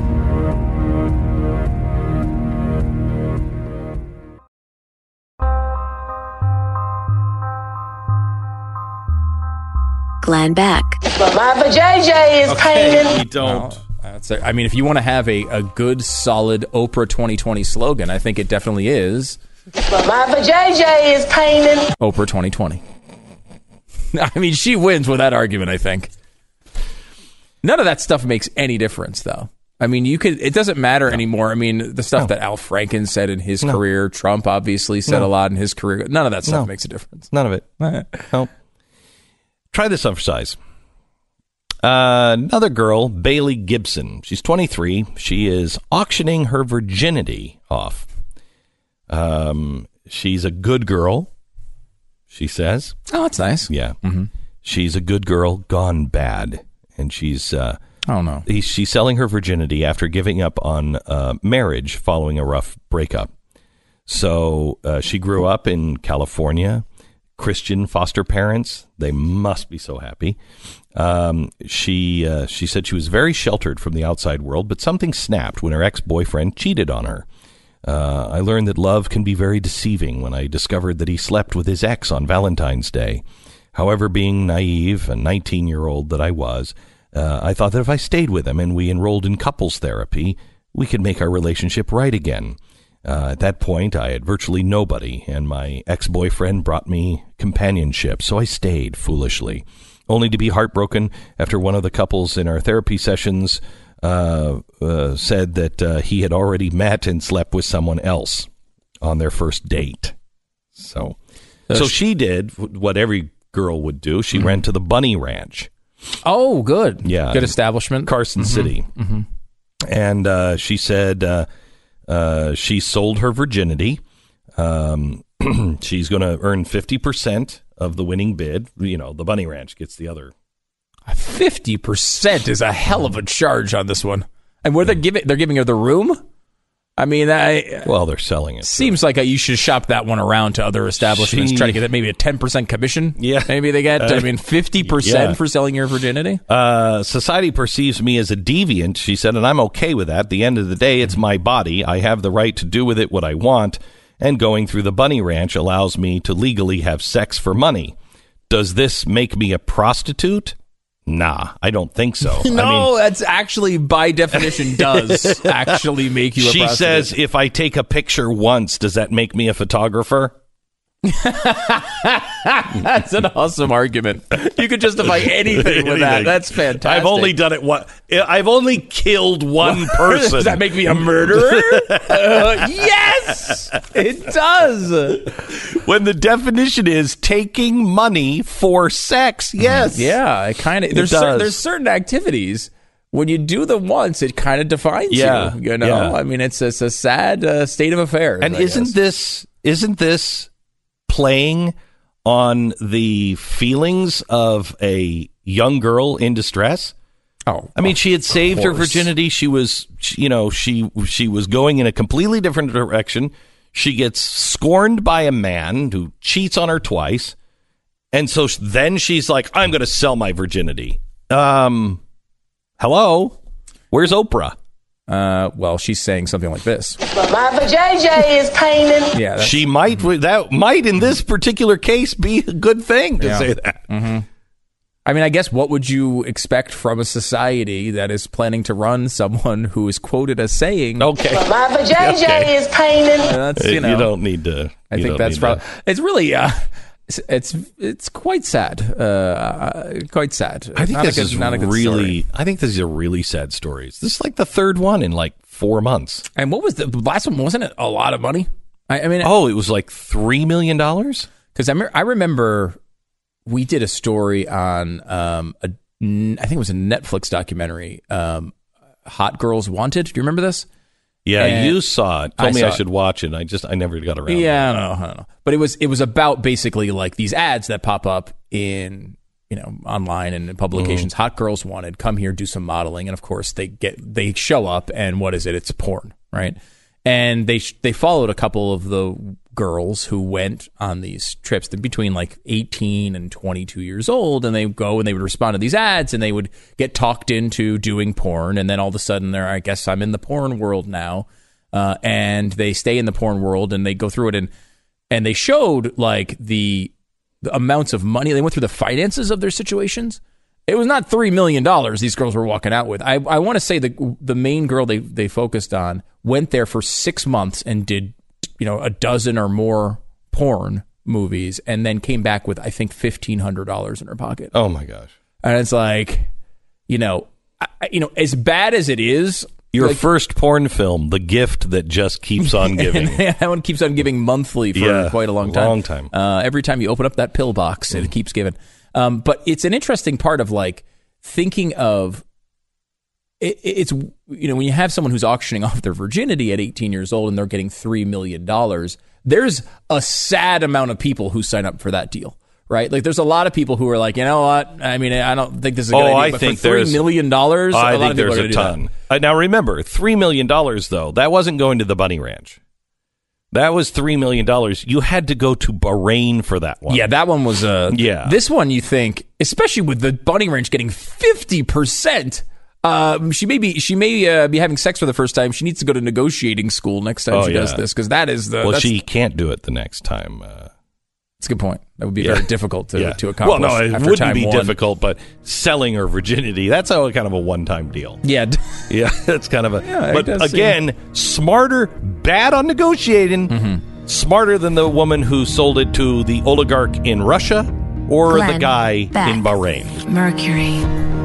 Glenn Beck. But my vajayjay is painting. We don't. Well, I mean, if you want to have a good, solid Oprah 2020 slogan, I think it definitely is. But my vajayjay is painting. Oprah 2020. I mean, she wins with that argument, I think. None of that stuff makes any difference, though. I mean, it doesn't matter anymore. I mean, the stuff that Al Franken said in his career, Trump obviously said a lot in his career. None of that stuff makes a difference. None of it. No. Try this on for size. Another girl, Bailey Gibson. She's 23. She is auctioning her virginity off. She's a good girl, she says. Oh, that's nice. Yeah. Mm-hmm. She's a good girl gone bad. And she's... oh, no. She's selling her virginity after giving up on marriage following a rough breakup. So she grew up in California. Christian foster parents. They must be so happy. She said she was very sheltered from the outside world, but something snapped when her ex-boyfriend cheated on her. I learned that love can be very deceiving when I discovered that he slept with his ex on Valentine's Day. However, being naive, a 19-year-old that I was, I thought that if I stayed with him and we enrolled in couples therapy, we could make our relationship right again. At that point, I had virtually nobody, and my ex-boyfriend brought me companionship, so I stayed foolishly, only to be heartbroken after one of the couples in our therapy sessions said that he had already met and slept with someone else on their first date. So she did what every girl would do. She ran to the Bunny Ranch. Oh, good. Yeah. Good establishment. Carson City. Mm-hmm. And she said... she sold her virginity. She's going to earn 50% of the winning bid. You know, the Bunny Ranch gets the other. 50% is a hell of a charge on this one. And where they're giving her the room? I mean, well, they're selling it. Seems like you should shop that one around to other establishments, try to get maybe a 10% commission. Yeah. Maybe they get, 50% for selling your virginity. Society perceives me as a deviant, she said, and I'm okay with that. At the end of the day, it's my body. I have the right to do with it what I want, and going through the Bunny Ranch allows me to legally have sex for money. Does this make me a prostitute? Nah, I don't think so. No, that's actually, by definition, does actually make you a prostitute. She says, if I take a picture once, does that make me a photographer? That's an awesome argument. You could justify anything with that. That's fantastic. I've only done it once. I've only killed one person. Does that make me a murderer? Yes, it does. When the definition is taking money for sex, yes. Yeah, it kind of. There's certain activities. When you do them once, it kind of defines you. You know, yeah. I mean, it's a sad state of affairs. And isn't this playing on the feelings of a young girl in distress? Oh, I mean, she had saved her virginity. She was, she was going in a completely different direction. She gets scorned by a man who cheats on her twice. And so then she's like, I'm going to sell my virginity. Hello? Where's Oprah? Well, she's saying something like this. But my vajayjay is painting. Yeah, she might. That might, in this particular case, be a good thing to say that. Mm-hmm. I mean, I guess what would you expect from a society that is planning to run someone who is quoted as saying, "Okay, but my vajayjay is painting." That's, you don't need to. I think that's probably. It's really. It's quite sad. Quite sad. I think this is really. I think these are really sad stories. This is like the third one in like 4 months. And what was the last one? Wasn't it a lot of money? I mean, it was like $3 million. Because I remember we did a story on I think it was a Netflix documentary, Hot Girls Wanted. Do you remember this? Yeah, and you saw it. Told me I should watch it. I never got around. Yeah, I don't know. But it was about basically like these ads that pop up in online and in publications. Mm-hmm. Hot Girls Wanted, come here, do some modeling, and of course they show up, and what is it? It's porn, right? And they followed a couple of the girls who went on these trips between like 18 and 22 years old, and they go and they would respond to these ads, and they would get talked into doing porn, and then all of a sudden they're, I guess I'm in the porn world now, and they stay in the porn world, and they go through it, and they showed like the amounts of money. They went through the finances of their situations. It was not $3 million these girls were walking out with. I want to say the main girl they focused on went there for 6 months and did, a dozen or more porn movies, and then came back with, I think, $1,500 in her pocket. Oh my gosh. And it's like, as bad as it is, your first porn film, the gift that just keeps on giving. That one keeps on giving monthly for quite a long time. Every time you open up that pill box, it keeps giving. But it's an interesting part of like thinking of it's when you have someone who's auctioning off their virginity at 18 years old and they're getting $3 million, there's a sad amount of people who sign up for that deal, right? Like there's a lot of people who are like, you know what? I mean, I don't think this is a good idea, but for $3 million, I think there's a ton. Now remember, $3 million though, that wasn't going to the Bunny Ranch. That was $3 million. You had to go to Bahrain for that one. Yeah, that one was This one, you think, especially with the Bunny Ranch getting 50%, she may be having sex for the first time. She needs to go to negotiating school next time she does this, because that is the. Well, she can't do it the next time. That's a good point. That would be very difficult to accomplish. Well, no, it wouldn't be difficult, but selling her virginity, that's kind of a one-time deal. Yeah. Yeah, that's kind of a... but again, smarter, bad on negotiating, smarter than the woman who sold it to the oligarch in Russia or Glenn the guy Beck. in Bahrain. Mercury.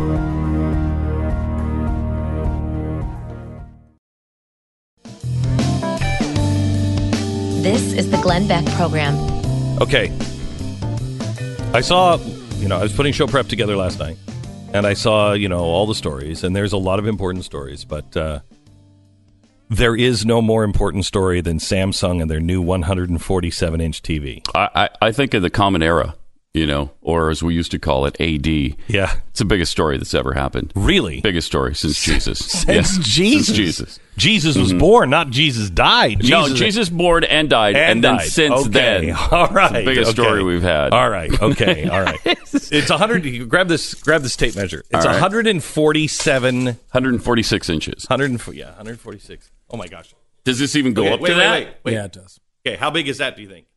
This is the Glenn Beck Program. Okay. I saw, I was putting show prep together last night, and I saw, all the stories, and there's a lot of important stories, but there is no more important story than Samsung and their new 147-inch TV. I think of the Common Era, or as we used to call it, AD. Yeah. It's the biggest story that's ever happened. Really? Biggest story since Jesus. Since Jesus? Since Jesus. Jesus was born, not Jesus died. Jesus born and died, and then since then. All right. It's the biggest story we've had. All right. Okay. All right. It's 100. You grab this tape measure. It's 146 inches. 146. Oh my gosh. Does this even go up to that? Wait. Yeah, it does. Okay, how big is that, do you think?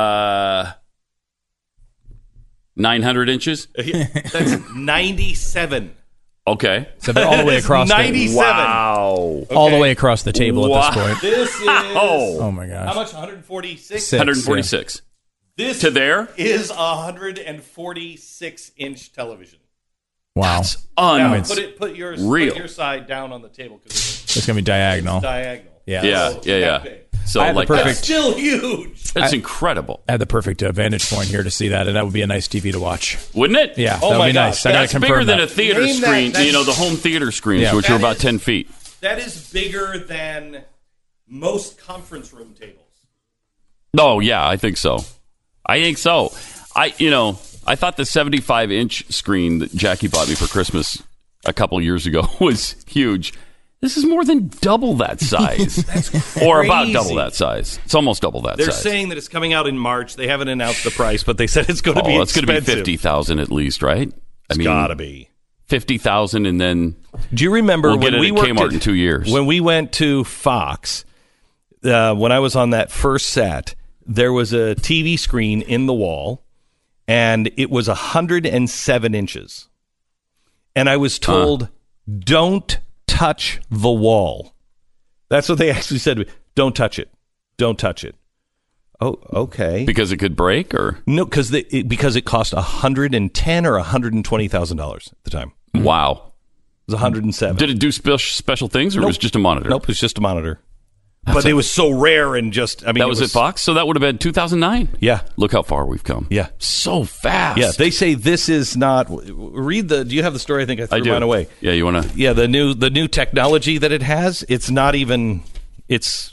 900 inches? That's 97. Okay. So they're all the way across 97. Wow. Okay. All the way across the table at this point. This is... Oh, my gosh. How much? 146? 146. This to there? is a 146-inch television. Wow. That's now, put your side down on the table. It's going to be diagonal. It's diagonal. Yeah. So that's still huge. That's incredible. I had the perfect vantage point here to see that, and that would be a nice TV to watch. Wouldn't it? Yeah, that would be nice. That's bigger than a theater screen, the home theater screens, which are about 10 feet. That is bigger than most conference room tables. Oh, yeah, I think so. I thought the 75-inch screen that Jackie bought me for Christmas a couple years ago was huge. This is more than double that size. That's crazy. Or about double that size. It's almost double that size. They're saying that it's coming out in March. They haven't announced the price, but they said it's going to be expensive. It's going to be $50,000 at least, right? It's got to be. $50,000, and then do you remember we'll when get it we at worked Kmart in 2 years? When we went to Fox, when I was on that first set, there was a TV screen in the wall, and it was 107 inches. And I was told, don't touch the wall. That's what they actually said. Don't touch it. Don't touch it. Oh, okay. Because it could break, or no? Because it cost $110,000 or $120,000 at the time. Wow, it was 107. Did it do special things, or nope. was it just a monitor? Nope, it was just a monitor. But it was so rare and just. I mean, that was at Fox, so that would have been 2009. Yeah, look how far we've come. Yeah, so fast. Yeah, they say this is not. Read the. Do you have the story? I think I threw mine away. Yeah, you want to? Yeah, the new technology that it has. It's not even. It's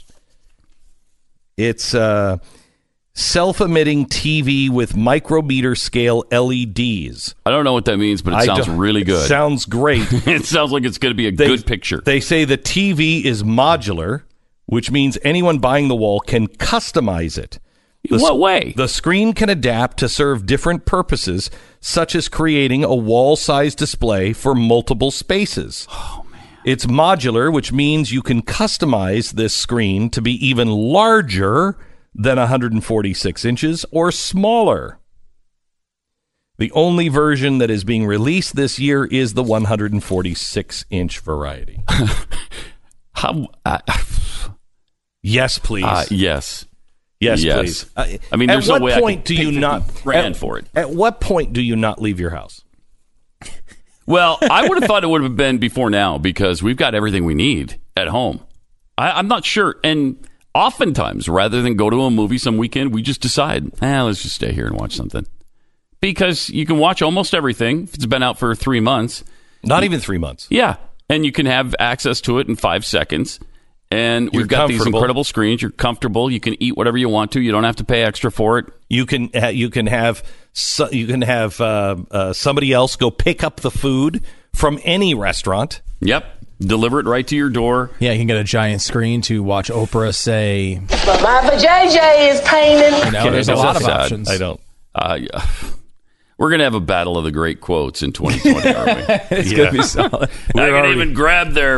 self-emitting TV with micrometer scale LEDs. I don't know what that means, but it sounds really good. It sounds great. It sounds like it's going to be a good picture. They say the TV is modular, which means anyone buying the wall can customize it. In what way? The screen can adapt to serve different purposes, such as creating a wall-sized display for multiple spaces. Oh, man. It's modular, which means you can customize this screen to be even larger than 146 inches or smaller. The only version that is being released this year is the 146-inch variety. Yes, please. Yes. Yes, please. I mean, there's at no way what point I do could you pay not $50,000 for it? At what point do you not leave your house? Well, I would have thought it would have been before now because we've got everything we need at home. I'm not sure. And oftentimes, rather than go to a movie some weekend, we just decide, let's just stay here and watch something. Because you can watch almost everything if it's been out for 3 months. Not even 3 months. Yeah. And you can have access to it in 5 seconds. And we've got these incredible screens. You're comfortable. You can eat whatever you want to. You don't have to pay extra for it. You can have somebody else go pick up the food from any restaurant. Yep. Deliver it right to your door. Yeah, you can get a giant screen to watch Oprah say. But my vajayjay is paining. There's a lot of options. I don't. We're going to have a battle of the great quotes in 2020, aren't we? It's going to be solid. I can even grab their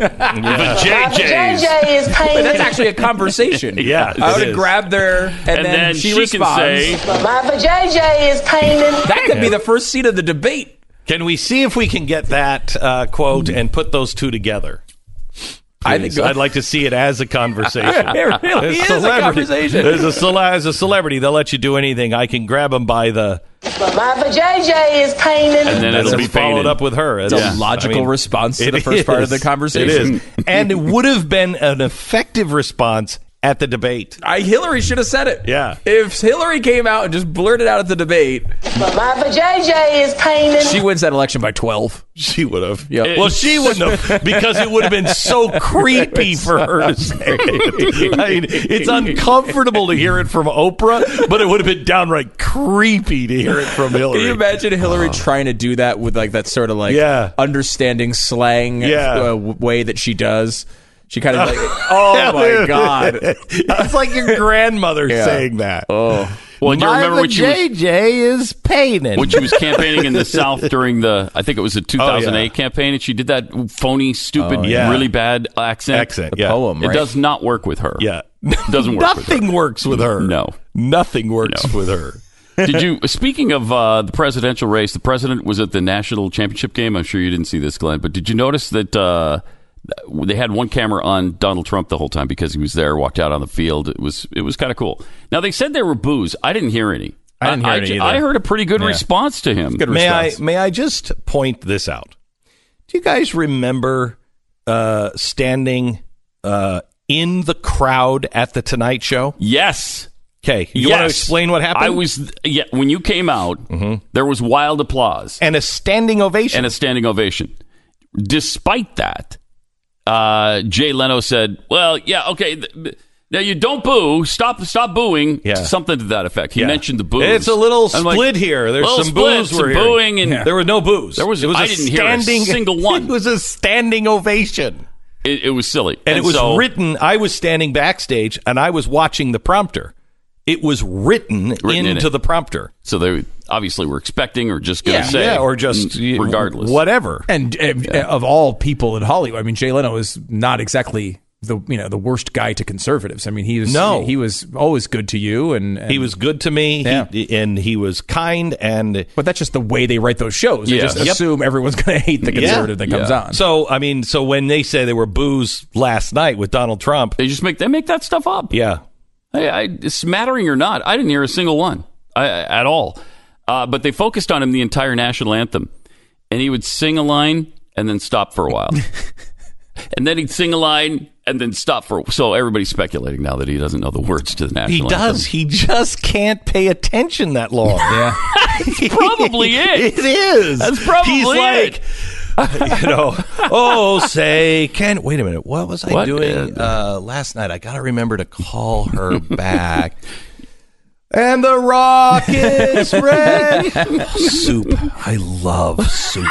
vajayjays. Is But that's actually a conversation. Yeah, I would grab their, and then she responds. Can say, but my vajayjay is paining. That could be the first seat of the debate. Can we see if we can get that quote and put those two together? I think I'd like to see it as a conversation. It really is a conversation. As a celebrity, they'll let you do anything. I can grab them by the. But my vajayjay is paining. and then it'll be followed painted. up with her. It's a logical response to the first part of the conversation. It is. And it would have been an effective response at the debate. Hillary should have said it. Yeah. If Hillary came out and just blurted out at the debate, But my vajayjay is paining. she wins that election by 12. She would have. Yep. Well, she wouldn't have, because it would have been so creepy for her to say it. I mean, it's uncomfortable to hear it from Oprah, but it would have been downright creepy to hear it from Hillary. Can you imagine Hillary trying to do that with like that sort of like understanding slang way that she does? She kind of like, oh my God. It's like your grandmother saying that. Oh. Well, do you remember when JJ is paining. When she was campaigning in the South during I think it was the 2008 campaign, and she did that phony, stupid, really bad accent. The poem, right? It does not work with her. Yeah. It doesn't work Nothing works with her. No. Nothing works with her. Did you, speaking of the presidential race, the president was at the national championship game. I'm sure you didn't see this, Glenn, but did you notice that they had one camera on Donald Trump the whole time because he was there, walked out on the field. It was kind of cool. Now, they said there were boos. I didn't hear any. I didn't hear any either. I heard a pretty good response to him. Good May response. I just point this out? Do you guys remember standing in the crowd at the Tonight Show? Yes. Okay. You want to explain what happened? When you came out, there was wild applause. And a standing ovation. Despite that, Jay Leno said, well, yeah, okay, now you don't boo. Stop booing. Yeah. Something to that effect. He mentioned the boos. It's a little split here. There's some boos some booing. And there were no boos. I didn't hear a single one. It was a standing ovation. It was silly. And it was written. I was standing backstage, and I was watching the prompter. It was written into the prompter. So they obviously were expecting or just going to say. Yeah, or just regardless. Whatever. And of all people in Hollywood, I mean, Jay Leno is not exactly the worst guy to conservatives. I mean, he was always good to you, and he was good to me. Yeah. And he was kind. But that's just the way they write those shows. They just assume everyone's going to hate the conservative that comes on. So I mean, when they say there were boos last night with Donald Trump, they make that stuff up. Yeah. Smattering or not, I didn't hear a single one at all. But they focused on him the entire national anthem. And he would sing a line and then stop for a while. And then he'd sing a line and then stop so everybody's speculating now that he doesn't know the words to the national anthem. He does. He just can't pay attention that long. Yeah. That's probably it. It is. That's probably He's it. Wait a minute. What was I doing last night? I got to remember to call her back. And the rocket's red. Soup. I love soup.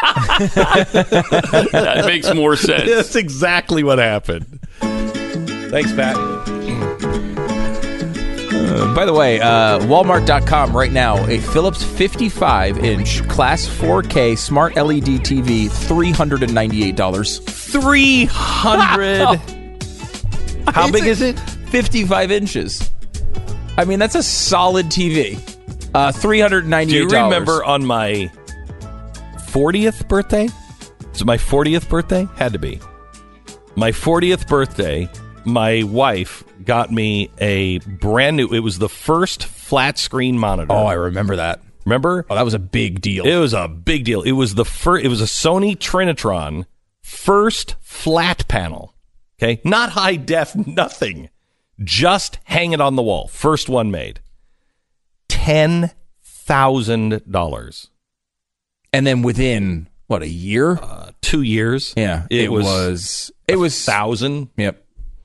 That makes more sense. That's exactly what happened. Thanks, Pat. By the way, Walmart.com right now, a Philips 55-inch Class 4K Smart LED TV, $398. $300. How big is it? 55 inches. I mean, that's a solid TV. $398. Do you remember on my 40th birthday? Is it my 40th birthday? Had to be. My 40th birthday, my wife got me a brand new, it was the first flat screen monitor. Oh, I remember that. Remember? Oh, that was a big deal. It was a big deal. It was the first, it was a Sony Trinitron first flat panel. Okay? Not high def, nothing. Just hang it on the wall. First one made. $10,000. And then within, what, a year? 2 years. Yeah. It was 1,000. Yep.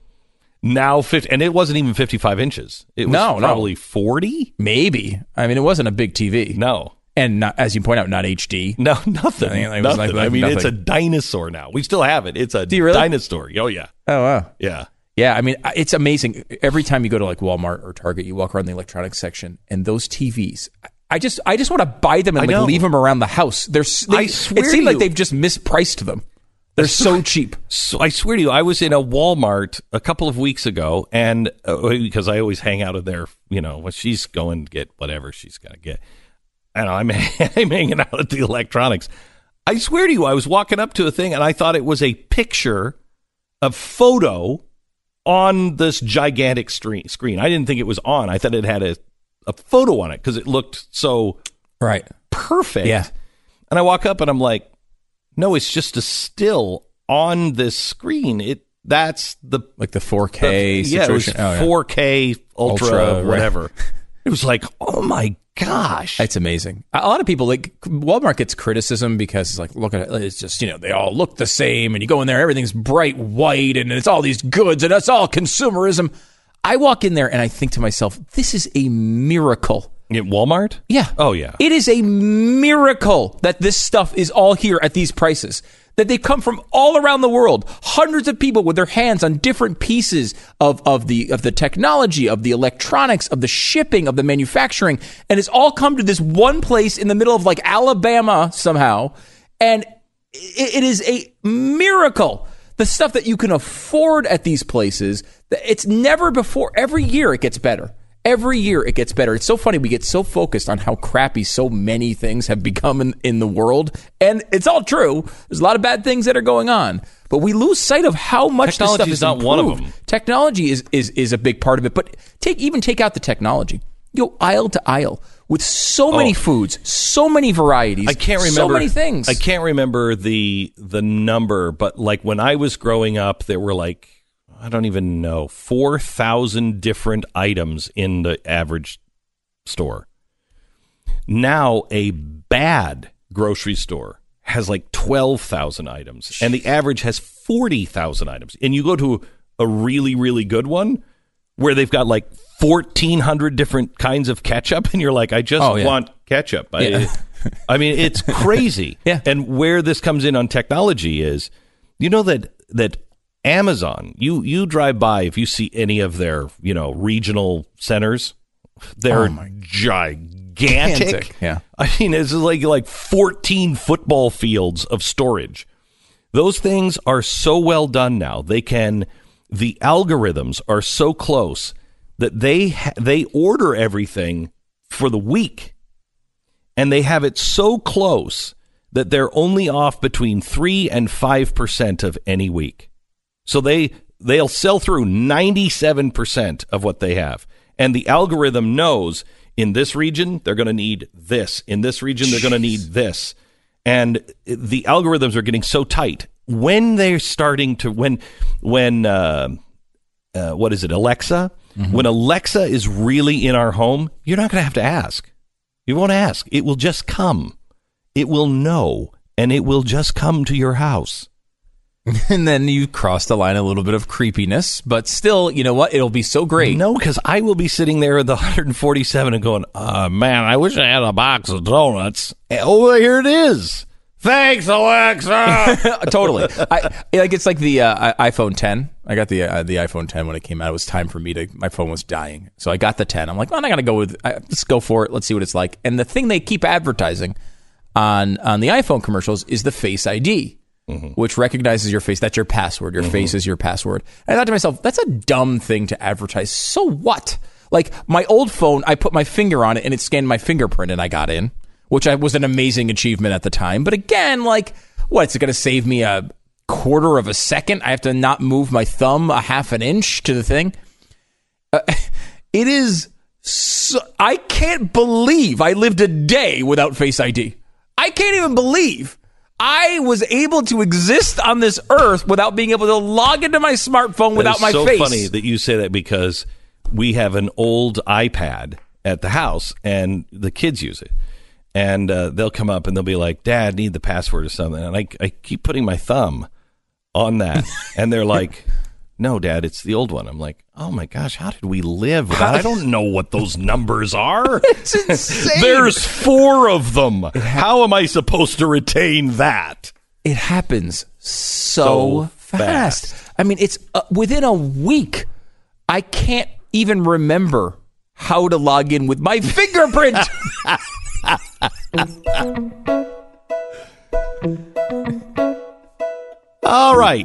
Now 50, and it wasn't even 55 inches. It was probably 40? Maybe. I mean, it wasn't a big TV. No. And not, as you point out, not HD. No, nothing. Nothing. I mean, it's a dinosaur now. We still have it. It's a dinosaur. Oh, yeah. Oh, wow. Yeah. Yeah, I mean, it's amazing. Every time you go to like Walmart or Target, you walk around the electronics section, and those TVs, I just want to buy them and like leave them around the house. I swear it seems like they've just mispriced them. They're so cheap. So I swear to you, I was in a Walmart a couple of weeks ago, and because I always hang out of there, when she's going to get whatever she's going to get, and I'm hanging out at the electronics. I swear to you, I was walking up to a thing, and I thought it was a picture, a photo on this gigantic screen. I didn't think it was on. I thought it had a photo on it because it looked so perfect. Yeah. And I walk up and I'm like, no, it's just a still on this screen. That's the 4K situation. Yeah, it was 4K ultra whatever. Right. It was like, oh my gosh. It's amazing. A lot of people, like, Walmart gets criticism because it's like, look at it, it's just, they all look the same, and you go in there, everything's bright white, and it's all these goods, and it's all consumerism. I walk in there and I think to myself, this is a miracle. At Walmart? Yeah. Oh, yeah. It is a miracle that this stuff is all here at these prices. That they come from all around the world. Hundreds of people with their hands on different pieces of the technology, of the electronics, of the shipping, of the manufacturing. And it's all come to this one place in the middle of like Alabama somehow. And it is a miracle. The stuff that you can afford at these places, it's never before. Every year it gets better. Every year it gets better. It's so funny. We get so focused on how crappy so many things have become in the world. And it's all true. There's a lot of bad things that are going on. But we lose sight of how much this stuff is not improved. One of them. Technology is a big part of it. But take out the technology. You go aisle to aisle with so many foods, so many varieties. I can't remember so many things. I can't remember the number, but like when I was growing up, there were like, I don't even know, 4,000 different items in the average store. Now, a bad grocery store has like 12,000 items, and the average has 40,000 items. And you go to a really, really good one where they've got like 1,400 different kinds of ketchup, and you're like, I just want ketchup. Yeah. I mean, it's crazy. Yeah. And where this comes in on technology is, that Amazon, you drive by, if you see any of their, regional centers, they're gigantic. Yeah. I mean, it's like 14 football fields of storage. Those things are so well done now. The algorithms are so close that they order everything for the week, and they have it so close that they're only off between 3 and 5% of any week. So they'll sell through 97% of what they have. And the algorithm knows in this region, they're going to need this. In this region, they're going to need this. And the algorithms are getting so tight. When they're starting to, what is it, Alexa? Mm-hmm. When Alexa is really in our home, you're not going to have to ask. You won't ask. It will just come. It will know, and it will just come to your house. And then you cross the line a little bit of creepiness, but still, you know what? It'll be so great. No, because I will be sitting there at the 147 and going, man, I wish I had a box of donuts. Oh, here it is. Thanks, Alexa. Totally. It's like the iPhone 10. I got the iPhone 10 when it came out. It was time for me my phone was dying. So I got the 10. I'm like, well, I'm not going to let's go for it. Let's see what it's like. And the thing they keep advertising on the iPhone commercials is the Face ID, which recognizes your face. That's your password. Your face is your password. And I thought to myself, that's a dumb thing to advertise. So what? Like my old phone, I put my finger on it and it scanned my fingerprint and I got in, which was an amazing achievement at the time. But again, like, what's it going to save me a quarter of a second? I have to not move my thumb a half an inch to the thing. It is I can't believe I lived a day without Face ID. I can't even believe I was able to exist on this earth without being able to log into my smartphone without my face. It's so funny that you say that because we have an old iPad at the house and the kids use it. And they'll come up and they'll be like, Dad, need the password or something. And I keep putting my thumb on that. And they're like, no, Dad, it's the old one. I'm like, oh, my gosh, how did we live without? I don't know what those numbers are. It's insane. There's 4 of them. How am I supposed to retain that? It happens so fast. I mean, it's within a week. I can't even remember how to log in with my fingerprint. All right.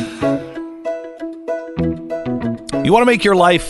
You want to make your life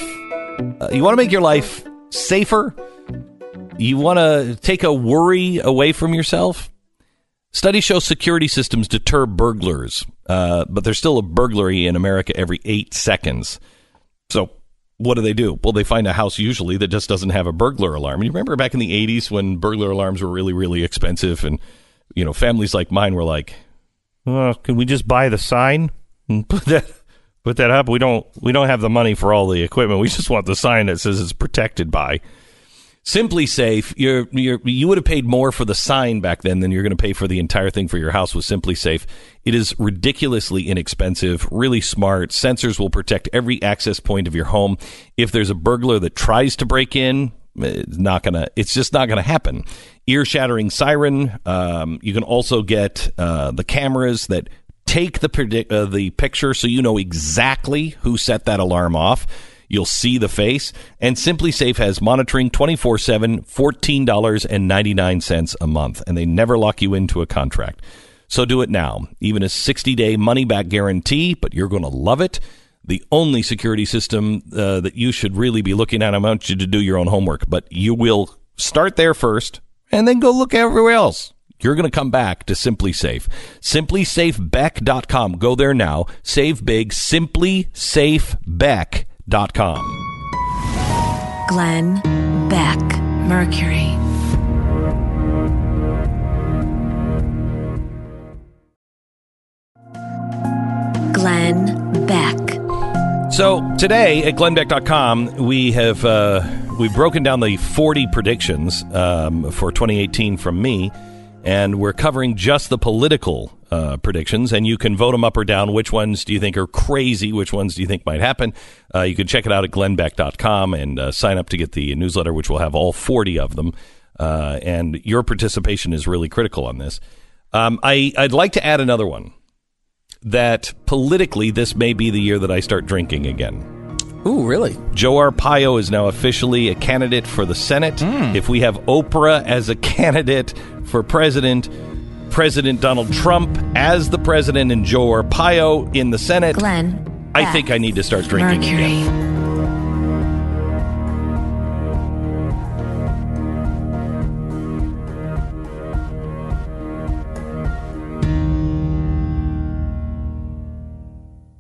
safer? You want to take a worry away from yourself? Studies show security systems deter burglars, but there's still a burglary in America every 8 seconds. So what do? Well, they find a house usually that just doesn't have a burglar alarm. You remember back in the 80s when burglar alarms were really, really expensive, and families like mine were like, can we just buy the sign and put that up? We don't have the money for all the equipment. We just want the sign that says it's protected by. Simply Safe, you would have paid more for the sign back then than you're going to pay for the entire thing for your house with Simply Safe. It is ridiculously inexpensive, really smart. Sensors will protect every access point of your home. If there's a burglar that tries to break in, it's just not gonna happen. Ear-shattering siren. You can also get the cameras that take the picture, so you know exactly who set that alarm off. You'll see the face. And Simply Safe has monitoring 24/7, $14.99 a month, and they never lock you into a contract. So do it now. Even a 60-day money-back guarantee, but you're going to love it. The only security system that you should really be looking at. I want you to do your own homework, but you will start there first and then go look everywhere else. You're going to come back to Simply Safe. SimpliSafeBeck.com. Go there now. Save big. SimpliSafeBeck.com. Glenn Beck, Mercury. Glenn Beck. So today at GlennBeck.com, we've broken down the 40 predictions for 2018 from me, and we're covering just the political predictions, and you can vote them up or down. Which ones do you think are crazy? Which ones do you think might happen? You can check it out at GlennBeck.com and sign up to get the newsletter, which will have all 40 of them. And your participation is really critical on this. I'd like to add another one, that politically this may be the year that I start drinking again. Ooh, really? Joe Arpaio is now officially a candidate for the Senate. If we have Oprah as a candidate for president, President Donald Trump as the president, and Joe Arpaio in the Senate, Glenn I think I need to start drinking Mercury. again.